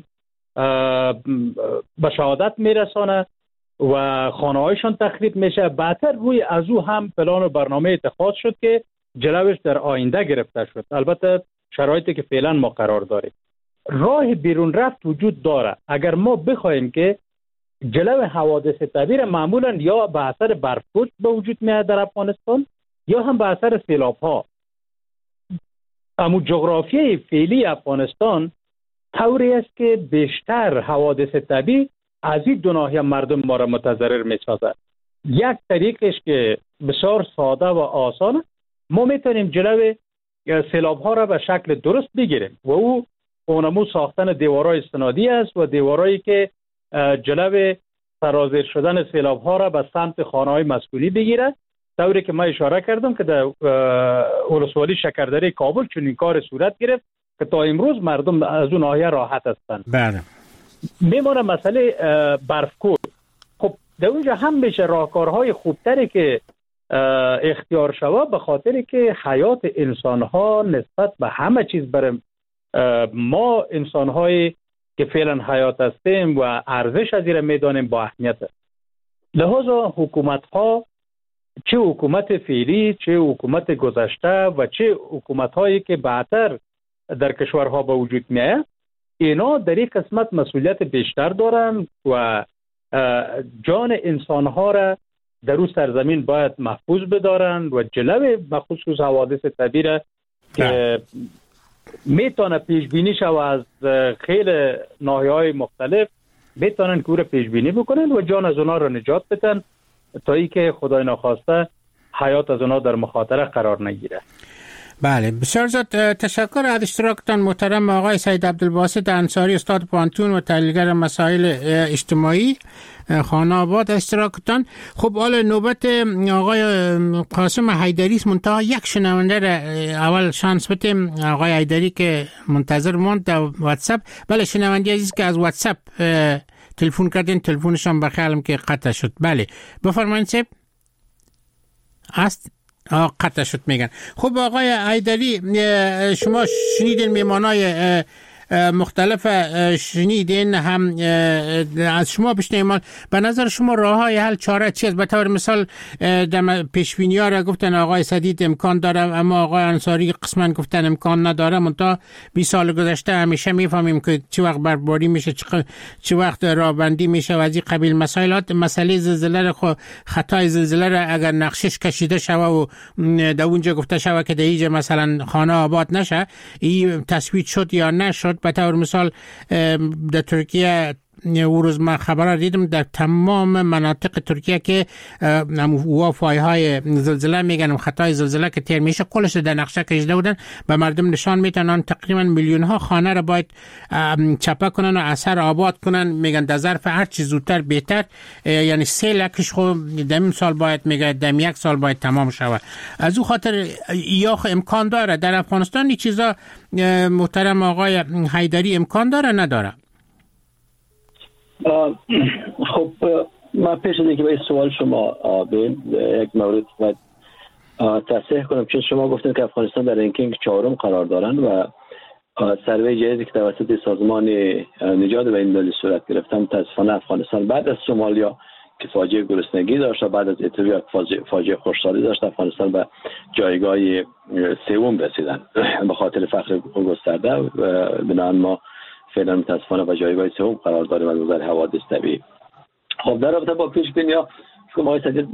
به شهادت میرسانه و خانه‌هایشان تخریب میشه. بعدتر روی از او هم پلان و برنامه اتخاذ شد که جلوش در آینده گرفته شد. البته شرایطی که فعلا ما قرار داریم، راه بیرون رفت وجود داره. اگر ما بخوایم که جلو حوادث طبیعی معمولا یا به اثر برف‌پوش به وجود میاد در افغانستان یا هم به اثر سیلاب‌ها. اما جغرافیای فعلی افغانستان طوری است که بیشتر حوادث طبیعی از این دو ناحیه مردم ما را متضرر می‌سازد. یک طریقش که بسیار ساده و آسانه، ما میتونیم جلو سیلاب ها را به شکل درست بگیریم و او اونمو ساختن دیوارای استنادی است و دیوارایی که جلو سرازیر شدن سیلاب ها را به سمت خانه های مسکونی بگیرد، طوری که ما اشاره کردم که در ولسوالی شکردره کابل چون این کار صورت گرفت که تا امروز مردم از اون ناحیه راحت هستند. بله. میمونه مسئله برفکوب. خب در اونجا هم میشه راهکارهای خوبتری که اختیار شود، به خاطر که حیات انسان ها نسبت به همه چیز برای ما انسان های که فعلا حیات هستیم و ارزش از این میدانیم با اهمیت است. لحاظا حکومت ها، چه حکومت فعلی چه حکومت گذشته و چه حکومت هایی که بعدتر در کشورها به وجود میاد، اینا در این قسمت مسئولیت بیشتر دارن و جان انسان ها را در اون سرزمین باید محفوظ بدارن و جلوی بخصوص حوادث طبیعی را که میتونه پیش بینی شود از خیلی ناحیه‌های مختلف میتونن که او را پیش بینی بکنن و جان از اونا را نجات بدن تا ای که خدای ناخواسته حیات از اونا در مخاطره قرار نگیره. بله، بسیار زیاد تشکر از اشتراکتان محترم آقای سید عبدالباسط انصاری، استاد پانتون و تحلیلگر مسائل اجتماعی خانه آباد اشتراکتان. خب حالا نوبت آقای قاسم حیدری منتها یک شنونده را اول شانس بدیم. آقای حیدری که منتظر موند در واتساپ. بله شنونده عزیز که از واتساپ تلفن کردین، تلفنشان بخیالم که قطع شد. بله بفرمایید سب است قطع شد میگن. خب آقای حیدری شما شنیدین میمانای مختلف شنیدین، هم از شما بشنویم به نظر شما راه های حل چاره چی است؟ به طور مثال در پیشبینی ها را گفتن آقای سدید امکان داره، اما آقای انصاری قسما گفتن امکان نداره. منتها بیست سال گذشته همیشه میفهمیم که چی وقت برباری میشه، چی وقت راهبندی میشه و از این قبیل مسائلات. مسئله زلزله را خو خطای زلزله را اگر نقشش کشیده شوه و در اونجا گفته شوه که در اینجا مثلا خانه آباد نشه، این تصویت شد یا نشد. به طور مثال در ترکیه او روز من خبر دیدم در تمام مناطق ترکیه که وافای های زلزله میگن خطای زلزله که تیر میشه کلش در نقشه کشیده بودن، به مردم نشان میتونن تقریبا میلیون ها خانه را باید چپه کنن و اثر آباد کنن. میگن در ظرف هر چی زودتر بهتر، یعنی سه لکش خود دم سال باید میگه دم یک سال باید تمام شود. از او خاطر یا امکان داره در افغانستان این چیزا محترم آقای حیدری امکان داره نداره؟ خب من پیش از اینکه به این سوال شما بیم یک مورد باید تصحیح کنم، چون شما گفتین که افغانستان در رنکینگ چهارم قرار دارن و سروی جدیدی که توسط سازمان نجات بین‌المللی صورت گرفت متاسفانه افغانستان بعد از سومالیا که فاجعه گرسنگی داشت و بعد از اتریوپیا فاجعه خشکسالی داشت، افغانستان به جایگاه سوم رسیدن به خاطر فقر گسترده و بنابراین ما فعلا متاسفانه به جایگاه سوم قرار داریم از نظر حوادث طبیعی. خب در رابطه با پیش بینی ها که آقای سدید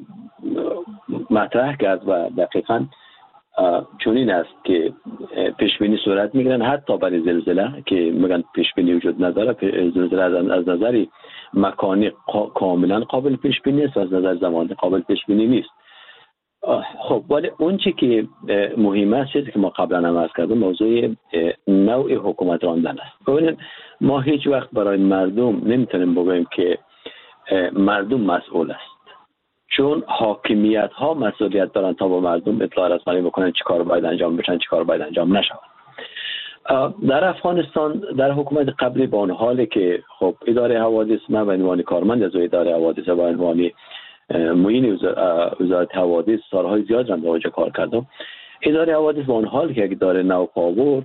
مطرح کرد و دقیقاً چنین است که پیش بینی صورت میگیرن حتی برای زلزله که میگن پیش بینی وجود نداره. زلزله از نظر مکانی کاملا قابل پیش بینی است و از نظر زمانی قابل پیش بینی نیست. خب ولی اون چی که مهم است چیزی که ما قبلا هم عرض کردیم موضوع نوع حکومت راندن است. ببینید ما هیچ وقت برای مردم نمیتونیم بگوییم که مردم مسئول است، چون حاکمیت ها مسئولیت دارن تا با مردم اطلاع رسانی بکنن چی کار باید انجام بشن چی کار باید انجام نشود. در افغانستان در حکومت قبلی با اون حالی که خب اداره حوادث من به عنوان کارمند از اداره حوادث به عنوان معین وزارت حوادث سالهای زیاد رم در کار کردم، اداره حوادث با اون حال که یک اداره نوپاور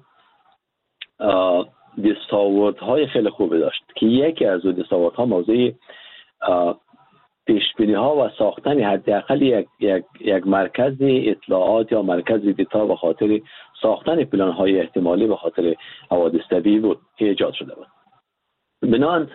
دستاوردهای خیلی خوبی داشت که یکی از اون دستاوردها موضوع پیشبینی ها و ساختن حداقل یک یک یک مرکز اطلاعات یا مرکز دیتا به خاطر ساختن پلان های احتمالی به خاطر حوادث طبیعی بود که ایجاد شده بود. بنابراین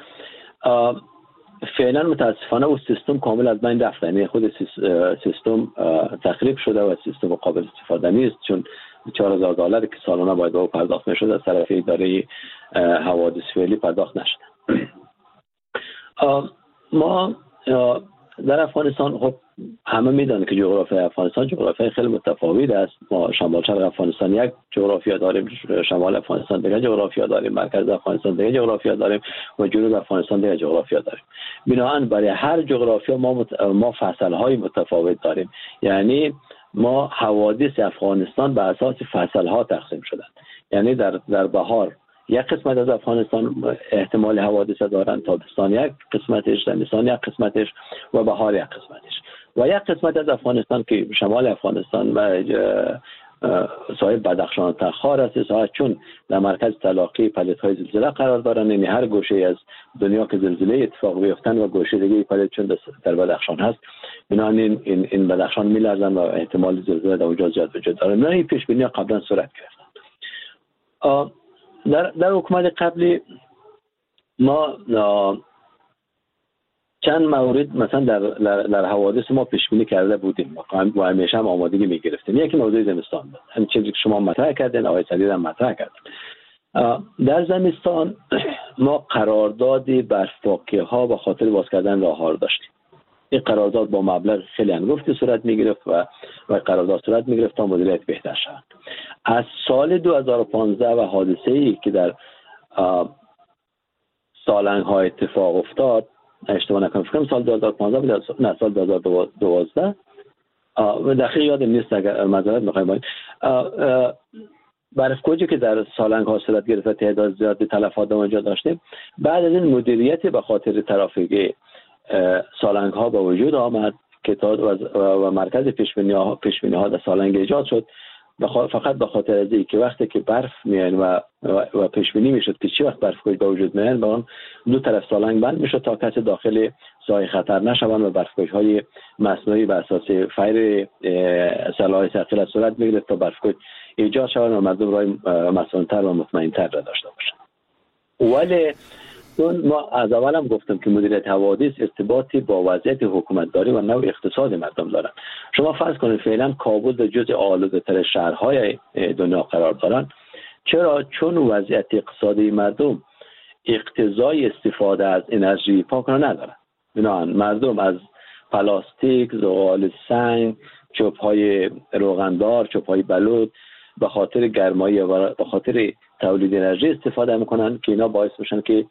فعلا متاسفانه و سیستم کامل از بین رفته، یعنی خود سیستم تخریب شده و سیستم قابل استفاده نیست، چون چهار هزار دلار که سالانه باید به پرداخت میشد از طرف اداره حوادث فعلی پرداخت نشده. ما در افغانستان خب همه میدونن که جغرافیای افغانستان جغرافیای خیلی متفاوت است. ما شمال شرق افغانستان یک جغرافیا داریم، شمال افغانستان دیگه جغرافیا داریم، مرکز افغانستان دیگه جغرافیا داریم و جنوب افغانستان دیگه جغرافیا داریم. بنابراین برای هر جغرافیا ما مت... ما فصل‌های متفاوت داریم. یعنی ما حوادث افغانستان بر اساس فصل‌ها تقسیم شدن. یعنی در در بهار یک قسمت از افغانستان احتمال حوادث دارن، تابستان یک قسمتش، زمستان یک قسمتش و بهار یک قسمتش. و یک قسمت از افغانستان که شمال افغانستان و ساحل بدخشان و تخار است، ساحل چون در مرکز تلاقی پلیدهای زلزله قرار دارن، یعنی هر گوشه از دنیا که زلزله اتفاق بیفتن و گوشه دیگه پلید چون در بدخشان هست، بنابراین این این بدخشان میلرزن و احتمال زلزله در اونجا زیاد وجود داره. نه این پیش بینی قبلا صورت گرفتن. در در حکومت قبلی ما چند مورد مثلا در در, در حوادث ما پیش بینی کرده بودیم و همیشه هم آمادگی میگرفتیم. یکی موضوع زمستان بود، همین چیزی که شما مطرح کردین، آقای سدید هم مطرح کرد. در زمستان ما قرارداد برفپاکی ها به خاطر باز کردن راه ها رو داشتیم. این قرارداد با مبلغ خیلی انگفتی صورت میگرفت و و قرارداد صورت میگرفت تا مدیریت بهتر شود. از سال دو هزار و پانزده و حادثه ای که در سالنگ ها اتفاق افتاد، اشتباه نکنم فکر کنم سال دو هزار و پانزده بود، نه سال دو هزار و دوازده، و دقیق یادم نیست اگر معذرت میخوایم. برف‌کوچی که در سالنگ ها صورت گرفت، تعداد زیادی تلفات اونجا داشتیم. بعد از این مدیریت به خاطر ترافیک سالنگ ها به وجود آمد که تا و مرکز پیشبینی ها پیشبینی ها در سالنگ ایجاد شد، فقط به خاطر از اینکه وقتی که برف میاد و و پیشبینی میشد که چی وقت برف‌کوچ به وجود میاد، با اون دو طرف سالنگ بند میشد تا کسی داخل ساحل خطر نشوند و برف‌کوچ های مصنوعی بر اساس فیر سلاح ثقیل صورت میگرفت تا برف‌کوچ ایجاد شوند و مردم راه مسئول‌تر و مطمئن‌تر را داشته باشند. ولی چون ما از اول هم گفتم که مدیریت حوادث ارتباطی با وضعیت حکومتداری و نوع اقتصاد مردم دارن. شما فرض کنید فعلا کابل جزء آلوده‌تر شهرهای دنیا قرار دارن. چرا؟ چون وضعیت اقتصادی مردم اقتضای استفاده از انرژی پاک را ندارن. بنابراین مردم از پلاستیک، زغال سنگ، چوب‌های روغندار، چوب‌های بلود به خاطر گرمایی و به خاطر تولید انرژی استفاده میکنن که اینا باعث میشن که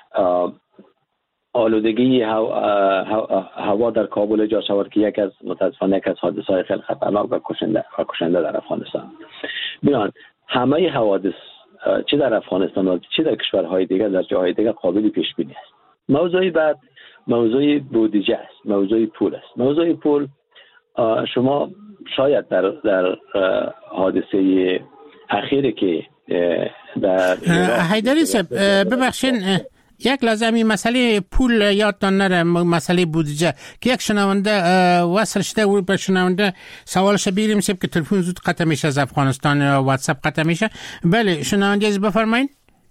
آلودگی هوا, هوا در کابل ایجاد شود که یک از متاسفانه یک از حادثه‌های خیلی خطرناک و کشنده و کشنده در افغانستان. بنابراین همه حوادث چه در افغانستان و چه در کشورهای دیگر در جاهای دیگر قابل پیش بینی است. موضوعی بعد موضوع بودجه است، موضوع پول است. موضوع پول شما شاید در در حادثه اخیری که در حیدری صاحب ببخشین یک لازم این مسئله پول یادتان نره، مسئله بودجه که یک شنونده وصل شده و به شنونده سوالش بیریم سب که تلفن زود قطع میشه از افغانستان، واتساپ قطع میشه. بله شنونده از بفرمایید.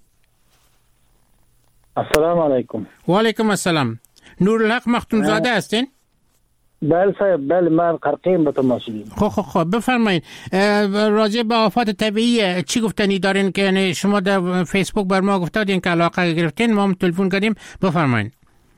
السلام علیکم. و علیکم السلام. نورالحق مختوم زاده هستین؟ بله صاحب، بله من قرقین به تماشایی. خب خب خب بفرمایید راجع به آفات طبیعی چی گفتنی دارین که شما در فیسبوک بر ما گفتادین که علاقه گرفتین، ما هم تلفن کردیم، بفرمایید.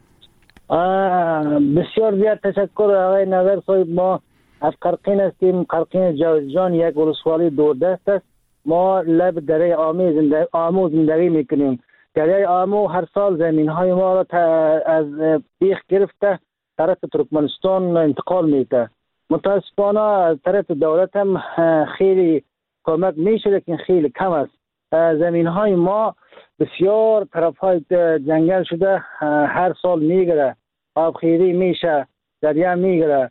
بسیار زیاد تشکر آقای نظر صاحب. ما از قرقین هستیم. قرقین جوزجان یک ولسوالی دوردست است. ما لب دره آمو زندگی, آمو زندگی میکنیم. دره آمو هر سال زمین های ما را از بیخ گرفته طرف ترکمنستان انتقال میده. متاسفانه از طرف دولت هم خیلی کمک میشه لیکن خیلی کم است. زمین های ما بسیار طرف های جنگل شده، هر سال میگره، آبخیری میشه، دریا میگره.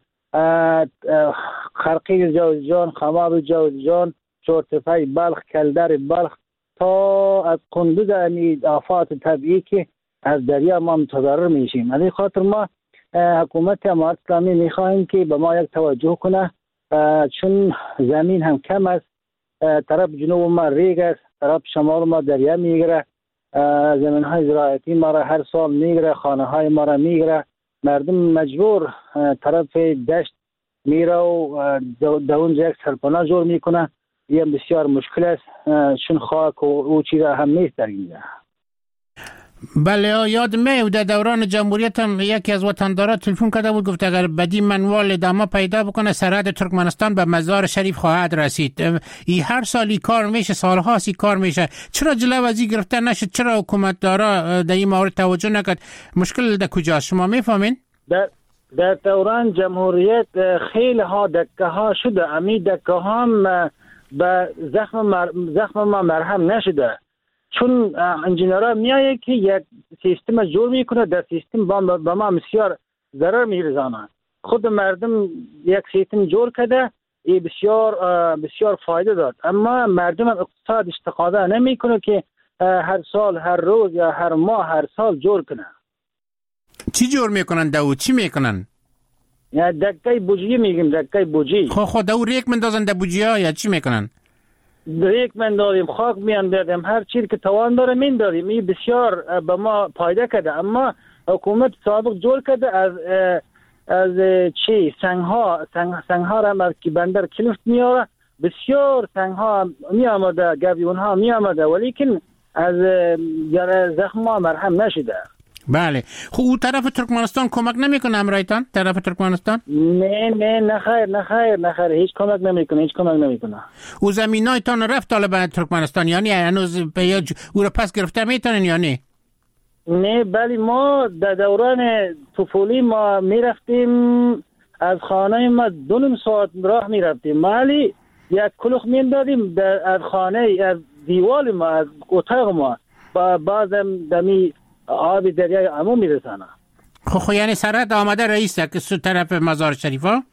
خرقی جوزجان، خماب جوزجان، چورتفای بلخ، کلدر بلخ تا از قندوز امید آفات طبیعی که از دریا ما متضرر میشیم. از این خاطر ما حکومت امارت اسلامی میخواهیم که به ما یک توجه کنه، چون زمین هم کم است. طرف جنوب ما ریگ است، طرف شمال ما دریا میگیره، زمین های زراعتی ما را هر سال میگیره، خانه های ما را میگیره. مردم مجبور طرف دشت میره و در اونجا یک سرپناه جور میکنه. این بسیار مشکل است چون خاک و او چیزا هم نیست در اینجا. بله یاد میاد در دوران جمهوریت هم یکی از وطندارا تلفن کرده بود گفت اگر بدی منوال ادامه پیدا بکنه سرحد ترکمنستان به مزار شریف خواهد رسید. ای هر سالی کار میشه، سالهاست کار میشه، چرا جلو از این گرفته نشد؟ چرا حکومت دارا در این مورد توجه نکرد؟ مشکل در کجاست شما میفهمین؟ در در دوران جمهوریت خیلی ها دکه ها شده، امی دکه ها هم به زخم مر... زخم ما مرهم نشده، چون انجینرها میایه که یک سیستم جور میکنه، در سیستم با ما بسیار ضرر میرسانه. خود مردم یک سیستم جور کرده، ای بسیار بسیار فایده داد، اما مردم اقتصاد استفاده نمیکنه که هر سال هر روز یا هر ماه هر سال جور کنه. چی جور میکنن داو؟ چی میکنن؟ یا دکه بوجی میگیم، دکه بوجی. خب خب داو ریک مندازن در بوجی ها یا چی میکنن؟ ریک مندازیم، خاک میاندازیم، هر چیزی که توان داره میندازیم. این بسیار به ما فایده کرده، اما حکومت سابق جور کرده از از چی سنگ ها سنگ, سنگ ها را از کی بندر کلیفت میاره، بسیار سنگ ها می آمده، گویون ها می آمده، ولیکن از زخم ها مرهم نشده. بله. خب اون طرف ترکمنستان کمک نمیکنه امرایتان؟ طرف ترکمنستان؟ نه نه نه خیر نه خیر نه خیر هیچ کمک نمیکنه، هیچ کمک نمیکنه. او زمینایتان رفت طالبان ترکمنستان یعنی هنوز به او را پس گرفته میتونن یا نه؟ نه بلی، ما در دوران طفولی ما میرفتیم از خانه ما دو نیم ساعت راه میرفتیم، مالی یک کلوخ میندادیم از خانه از دیوال ما از اتاق ما با بازم دمی آب دریای عمو میرسانه. خب خب یعنی سرحد آمده رئیس که سو طرف مزار شریف ها؟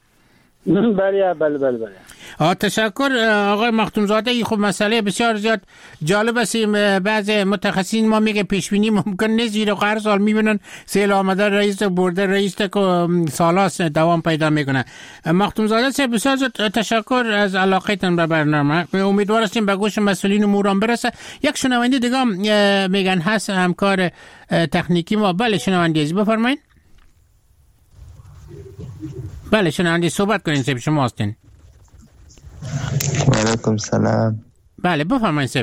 بله بله بله بله. آه تشکر آقای مختومزاده. خب مسئله بسیار زیاد جالب است. بعض متخصصین ما میگه پیش بینی ممکن نیست، زیرا هر سال میبینن سیل آمده رئیس برده رئیس که سالاست دوام پیدا میکنه. مختومزاده صاحب بسیار زیاد تشکر از علاقتون به برنامه. امیدوار هستیم به گوش مسئولین اموران برسه. یک شنونده دیگه میگن هست همکار تکنیکی ما. بله شنونده عزیز بفرمایید. بله شنونده صحبت کنین سب شما هستین. علیکم سلام. بله بفرمایید سب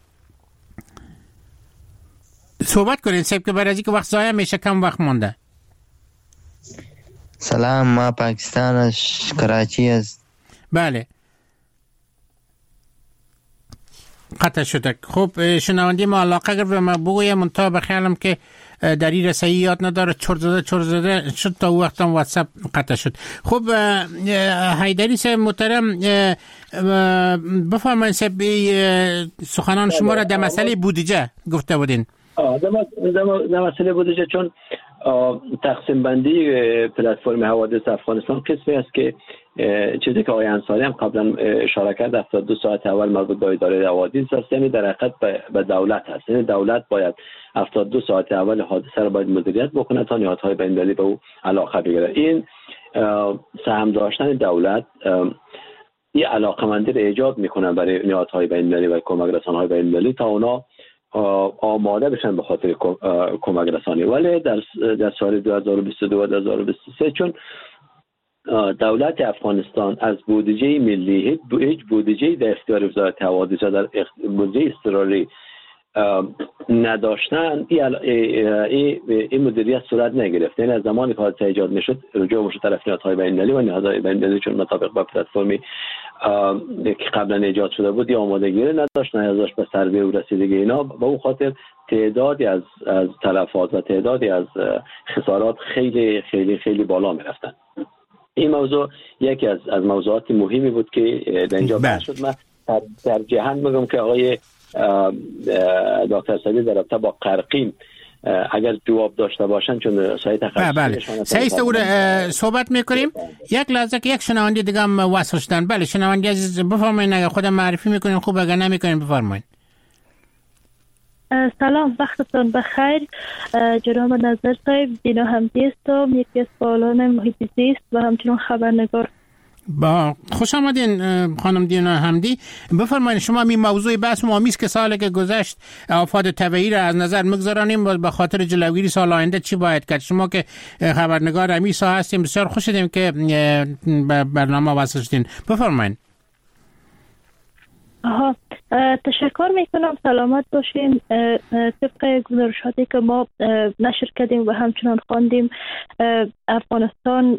صحبت کنین سب که برای که وقت ضایع میشه، کم وقت مونده. سلام، ما پاکستان از کراچی است. بله قطع شده. خب شنونده ما علاقه گرفت و ما بگویم منتها بخیالم که در این رسایی یاد نداره، چور زده چور زده شد تا وقت هم واتساپ قطع شد. خب حیدری صاحب محترم بفرمایید صاحب سخنان شما را در مسئله بودجه گفته بودین. در مسئله بودجه، چون تقسیم بندی پلتفرم حوادث افغانستان قسمی است که چیزی که آقای انصاری هم قبلا اشاره کرد هفتاد و دو ساعت اول مربوط به اداره حوادث است، یعنی در حقیقت به دولت هست. یعنی دولت باید هفتاد و دو ساعت اول حادثه را باید مدیریت بکنه تا نهادهای بین‌المللی به او علاقه بگیره. این سهم داشتن دولت این علاقه‌مندی را ایجاد میکنه برای نهادهای بین‌المللی و کمک رسانه‌های بین‌المللی تا اونا آماده بشن به خاطر کمک رسانی. ولی در در سال دو هزار و بیست و دو و دو هزار و بیست و سه چون دولت افغانستان از بودجه ملی هیچ بودجه در اختیار وزارت حوادث در بودجه اضطراری نداشتن، این مدیریت صورت نگرفت. یعنی از زمانی که حادثه ایجاد میشد رجوع میشد طرف نهادهای بین‌المللی و نهادهای بین‌المللی چون مطابق با پلتفرمی که قبلا ایجاد شده بود یا آمادگی نداشت، نه ازش به سروی و رسیدگی اینا، به اون خاطر تعدادی از از تلفات و تعدادی از خسارات خیلی خیلی خیلی بالا میرفتن. این موضوع یکی از از موضوعات مهمی بود که در اینجا بحث شد. من در جهان میگم که آقای دکتر سعید در رابطه با قرقین اگر جواب داشته باشن، چون سایت تخصصیشون سعید او صحبت میکنیم. یک لحظه که یک شنونده دیگه هم وصل شدن. بله شنونده عزیز بفرمایید، اگر خودم معرفی میکنین خوب، اگر نمیکنین بفرمایید. سلام، وقتتون بخیر. جناب نظر صاحب، دینا حمدی هستم، یکی از فعالان محیط زیست و همچنین خبرنگار. با خوش آمدین خانم دینا حمدی. بفرمایید شما می موضوع بحث ما میست که سالی که گذشت آفات طبیعی را از نظر مگذارانیم و به خاطر جلوگیری سال آینده چی باید کرد؟ شما که خبرنگار امی ساحه هستیم بسیار خوش شدیم که به برنامه وصل شدین. بفرمایید. آها تشکر میکنم. سلامت باشیم. طبق گزارشاتی که ما نشر کردیم و همچنان خواندیم، افغانستان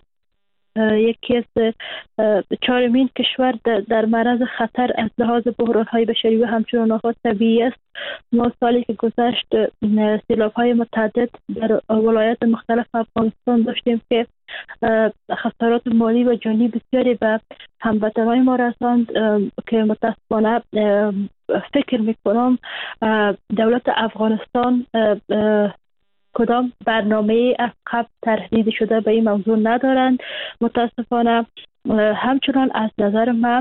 یکی از چهارمین کشور در معرض خطر از لحاظ بحران‌های بشری و همچنان آفات طبیعی است. ما سالی که گذشت سیلاب‌های متعدد در ولایات مختلف افغانستان داشتیم که خسارات مالی و جانی بسیاری به هموطنان ما رساند که متاسفانه فکر میکنم دولت افغانستان کدام برنامه از قبل تحدید شده به این موضوع ندارند. متاسفانه همچنان از نظر من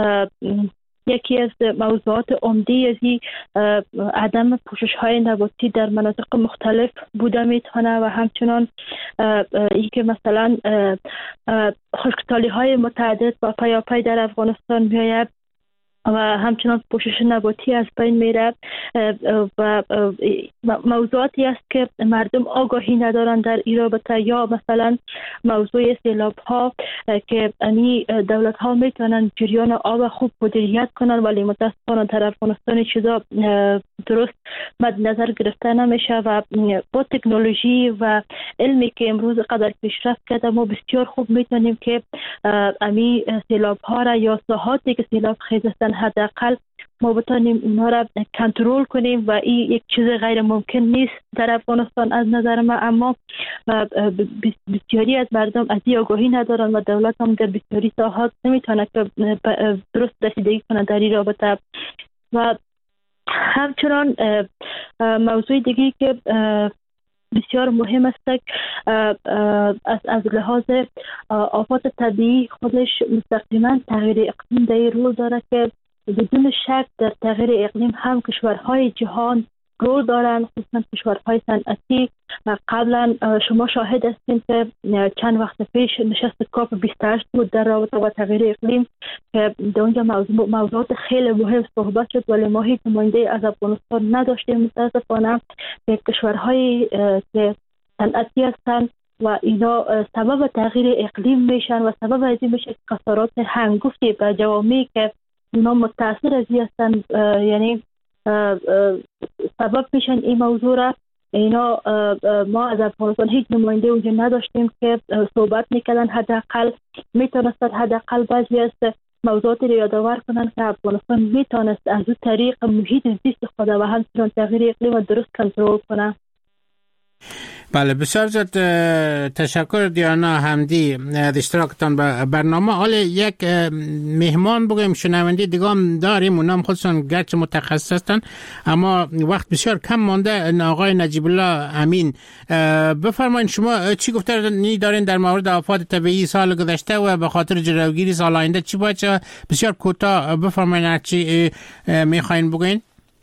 یکی از موضوعات عمده از عدم پوشش های نباتی در مناطق مختلف بوده میتونه و همچنان ای که مثلا خشکسالی های متعدد با پیاپی در افغانستان میآید و همچنان پوشش نباتی از بین میره و موضوعاتی است که مردم آگاهی ندارند در این رابطه، یا مثلا موضوع سیلاب ها که امی دولت ها میتونن جریان آب خوب مدیریت کنن، ولی متاسفانه در افغانستان چیزا درست مد نظر گرفته نمیشه و با تکنولوژی و علمی که امروز قدر پیشرفت کرده ما بسیار خوب میتونیم که امی سیلاب ها را یا ساحاتی که سیلاب خیز هستند حداقل ما بتانیم اونا را کنترل کنیم و این یک چیز غیر ممکن نیست در افغانستان از نظر ما، اما بسیاری از مردم از این آگاهی ندارن و دولت هم در بسیاری ساحات نمیتونه که درست رسیدگی کنه در این رابطه. و همچنان موضوع دیگه که بسیار مهم است از از لحاظ آفات طبیعی خودش مستقیما تغییر اقلیم در رول داره که بدون شک در تغییر اقلیم هم کشورهای جهان رول دارند، خصوصا کشورهای صنعتی. قبلا شما شاهد هستید که چند وقت پیش نشست کاپ بیست و هشت بود در رابطه با تغییر اقلیم که در اونجا موضوع موضوعات خیلی مهم صحبت شد، ولی ما هیچ نماینده از افغانستان نداشتیم متاسفانه. کشورهای که صنعتی هستند و اینا سبب تغییر اقلیم میشن و سبب از این میشه خسارات هنگفتی به جوامعی که اونا متاثر از این هستن، یعنی سبب میشن این موضوع را. اینا ما از افغانستان هیچ نماینده اونجا نداشتیم که صحبت میکردن، حداقل میتونستن حداقل بعضی از موضوعاتی رو یادآور کنن که افغانستان میتونست از اون طریق محیط زیست خود و همچنان تغییر اقلیم درست کنترل کنه. بله، بسیار زیاد تشکر دیانا حمدی از اشتراکتان به برنامه. حالا یک مهمان بگویم شنونده دیگه هم داریم، اونام خودشون گرچه متخصص هستن اما وقت بسیار کم مانده. آقای نجیب الله امین، بفرمایید شما چی گفته دارین در مورد آفات طبیعی سال گذشته و به خاطر جلوگیری سال آینده چی باید؟ بسیار کوتاه بفرمایید چی میخواین بگوین.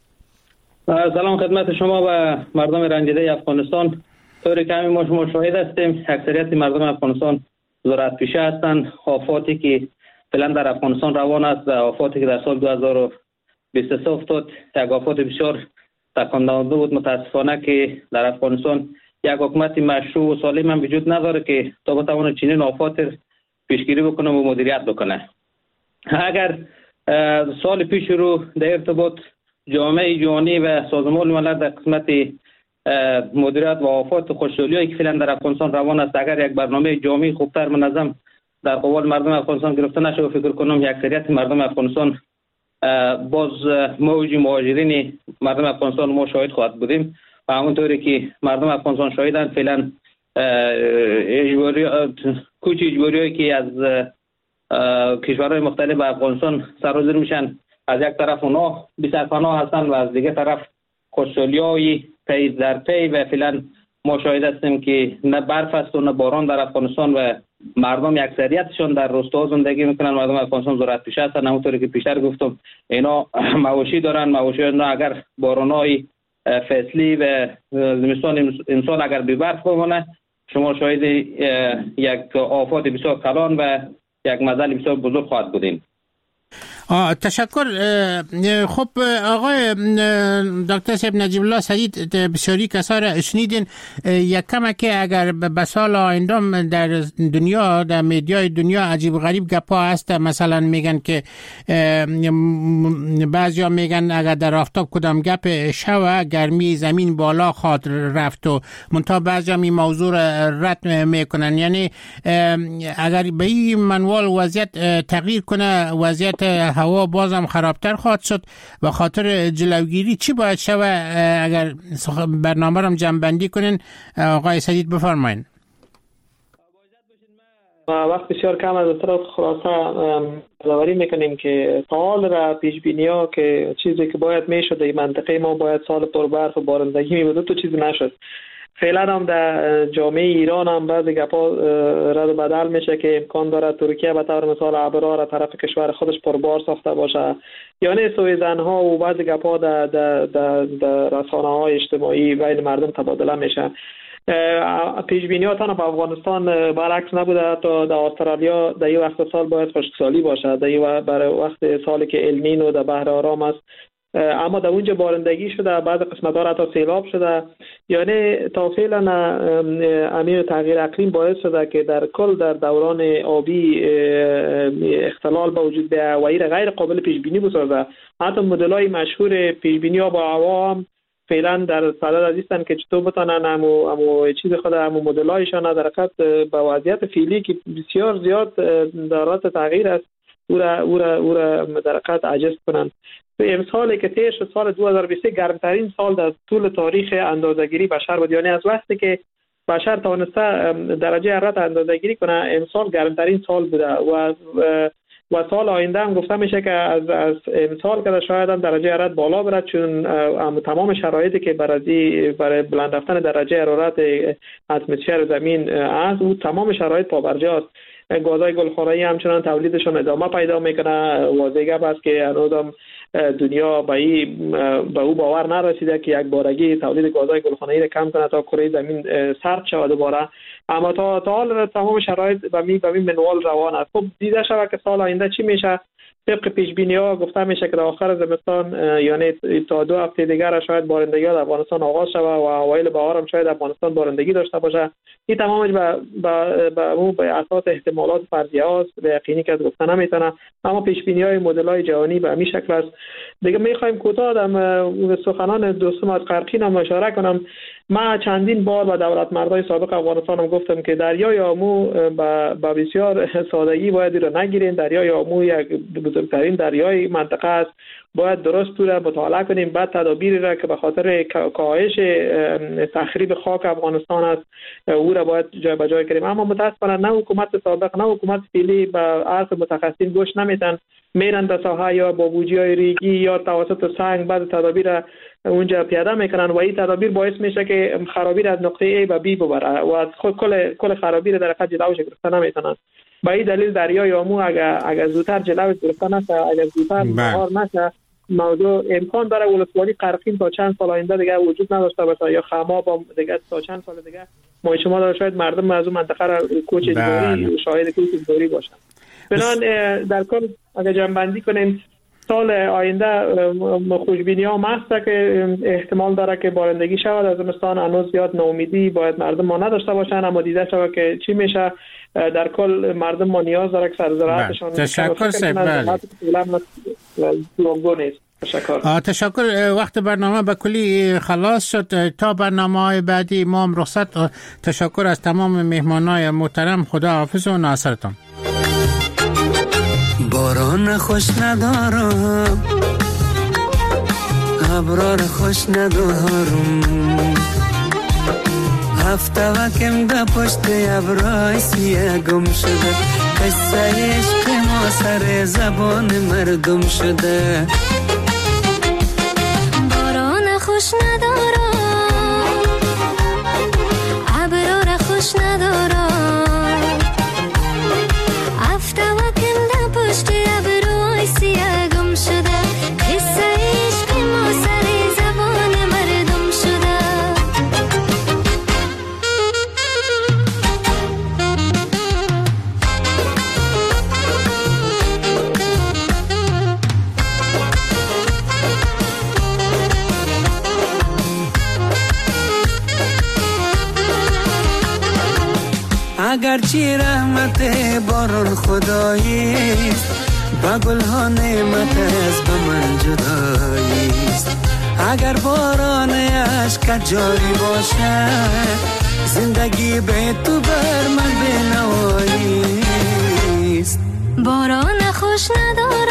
سلام خدمت شما و مردم رنجیده افغانستان. طوری که همین ما شما شاهد هستیم اکثریت مردم افغانستان ذرت پیشه هستند. آفاتی که فعلا در افغانستان روان است و آفاتی که در سال دو هزار و بیست و سه افتاد یک آفات بسیار تکان دهنده بود. متاسفانه که در افغانستان یک حکومت مشروع و سالم هم وجود نداره که تا بتواند چنین آفات پیشگیری بکنه و مدیریت بکنه. اگر سال پیش رو در ارتباط جامعه جهانی و سازمان ملل در قسمت مدیریت و آفات خشکسالی‌هایی که فعلا در افغانستان روان است اگر یک برنامه جامعی خوبتر منظم در قبال مردم افغانستان گرفته نشه و فکر کنم یک اکثریت مردم افغانستان باز موج مهاجرین مردم افغانستان ما شاهد خواهد بودیم و همونطوری که مردم افغانستان شاهدند فعلا اجباری کوچ اجباری‌هایی که از کشورهای مختلف افغانستان سرازیر میشن، از یک طرف اونا بی‌سرپناه هستند و از دیگه طرف خشکسالی‌های پی در پی و فعلا ما شاهد هستیم که نه برف است و نه باران در افغانستان و مردم اکثریتشون در روستاها زندگی میکنن. مردم افغانستان ذرت پیشه هستند، همونطوری که پیشتر گفتم اینا مواشی دارن. مواشی اینا اگر باران‌های فصلی و زمستان امسال اگر بی برف بمونه شما شاهد یک آفات بسیار کلان و یک مزل بسیار بزرگ خواهد بودیم. آه تشکر. خب آقای دکتر صاحب نجیب الله سعید، بسیاری کسا را شنیدین. یک کمه که اگر به سال آینده در دنیا، در میدیای دنیا عجیب غریب گپا هست، مثلا میگن که بعضیا میگن اگر در آفتاب کدام گپ شوه گرمی زمین بالا خواد رفت و منتها بعضیا می موضوع رد میکنن. یعنی اگر به این منوال وضعیت تغییر کنه وضعیت هوا بازم خرابتر خواهد شد. و خاطر جلوگیری چی باید شوه؟ اگر برنامه را جمع کنین آقای سدید بفرمایین. وقت بسیار کم از طرف خلاصه یادآوری میکنیم که سال را پیش بینی ها که چیزی که باید میشد این منطقه ما باید سال پربرف و بارندگی میبود تو چیزی نشد. فعلا هم در جامعه ایران هم بعضی گپا رد و بدل میشه که امکان داره ترکیه به طور مثال ابرها را طرف کشور خودش پربار ساخته باشه، یعنی سوءظن ها و بعضی گپا در در در رسانه های اجتماعی بین مردم تبادله میشه. پیش بینی ها تنها به افغانستان برعکس نبوده. تا در استرالیا در این وقت سال باید خشکسالی باشه، در این برای وقت سالی که النینو در بحر آرام است، اما در اونجا بارندگی شده، بعض قسمت ها حتی سیلاب شده. یعنی تا فعلا امیر تغییر اقلیم باعث شده که در کل در دوران آبی اختلال با وجود بیاید و این غیر قابل پیش بینی بسازه. حتی مدل های مشهور پیش بینی ها با هوا هم فعلا در صدد از ایستن که چطور بتانن همو همو چیز خود همو مدل هایشان در حقیقت با وضعیت فعلی که بسیار زیاد در حالت تغییر است او را او را او را در حقیقت عجز کنند. امسالی که تیر شد سال دو هزار و بیست و سه گرمترین سال در طول تاریخ اندازه‌گیری بشر بود. یعنی از وقتی که بشر توانسته درجه حرارت اندازه‌گیری کنه امسال گرمترین سال بوده و و سال آینده هم گفته میشه که از از امسال که شاید هم درجه حرارت بالا بره، چون تمام شرایطی که برای برای بلند رفتن درجه حرارت اتمسفر زمین است او تمام شرایط پابرجاست. گازهای گلخانه‌ای همچنان تولیدشون ادامه پیدا میکنه. واضح گپ است که هنوزم دنیا به این به او باور نرسیده که یک بارگی تولید گازهای گلخانه‌ای را کم کنه تا کره زمین سرد شود دوباره. اما تا تا حال تمام شرایط به می به منوال روان است. خب دیده شود که سال آینده چی میشه. طبق پیش بینی ها گفته میشه که در آخر زمستان یعنی تا دو هفته دیگر شاید بارندگی در افغانستان آغاز شود و اوایل بهار هم شاید افغانستان بارندگی داشته باشه. این تمامش به به به اون به اساس احتمالات فرضیه است، به یقینی که گفته نمیتونه. اما پیش بینی های مدل های جهانی به همین شکل است. دیگه میخوایم کوتاه در سخنان دوستم از قرقین هم اشاره کنم. ما چندین بار به دولت مردای سابق افغانستان هم گفتم که دریای آمو با بسیار سادگی باید رو نگیریم. دریای آمو یک بزرگترین دریای منطقه است، باید درست رو مطالعه کنیم، بعد تدابیری را که به خاطر کاهش تخریب خاک افغانستان است او را باید جای به جای کنیم. اما متاسفانه نه حکومت سابق نه حکومت فعلی به عرض متخصصین گوش نمیدن، میرن در ساحه یا با بوجی‌های ریگی یا توسط سنگ بعد تدابیر اونجا پیاده میکنن و این تدابیر باعث میشه که خرابی از نقطه A به B ببره و از خود کل کل خرابی در حقیقت جلوش گرفته نمیتونن. با این دلیل دریای آمو اگر اگر زودتر جلوش گرفته نشه، اگر زودتر بهار نشه، موضوع امکان داره ولسوالی قرقین تا چند سال آینده دیگه وجود نداشته باشه یا خماب هم دیگه تا چند سال دیگه ما شما داره شاید مردم از اون منطقه را کوچ اجباری شاهد کوچ اجباری باشن. بنان در کل اگر جمع‌بندی کنیم سال آینده خوشبینی ها هست که احتمال داره که بارندگی شود. از زمستان هنوز زیاد ناامیدی باید مردم ما نداشته باشن، اما دیده شود که چی میشه. در کل مردم ما نیاز داره که سرزراعتشان تشکر صاحب. تشکر. تشکر. وقت برنامه به کلی خلاص شد. تا برنامه های بعدی ما هم رخصت. تشکر از تمام مهمانای محترم. خدا حافظ و ناصرتان. باران خوش ندارم، ابرار خوش ندارم، هفته وکم ده پشت ابرای سیه گم شده، قصه عشق ما سر زبان مردم شده. باران خوش ندارم، ابرار خوش ندارم، هفته وکم ده پشت ابرای سیه گم شده، قصه عشق ما سر زبان مردم شده. اگرچه رحمت باران خداییست، با گل ها نعمت از به من جداییست. اگر باران عشق جاری باشد، زندگی به تو بر من بنواییست. باران خوش نداره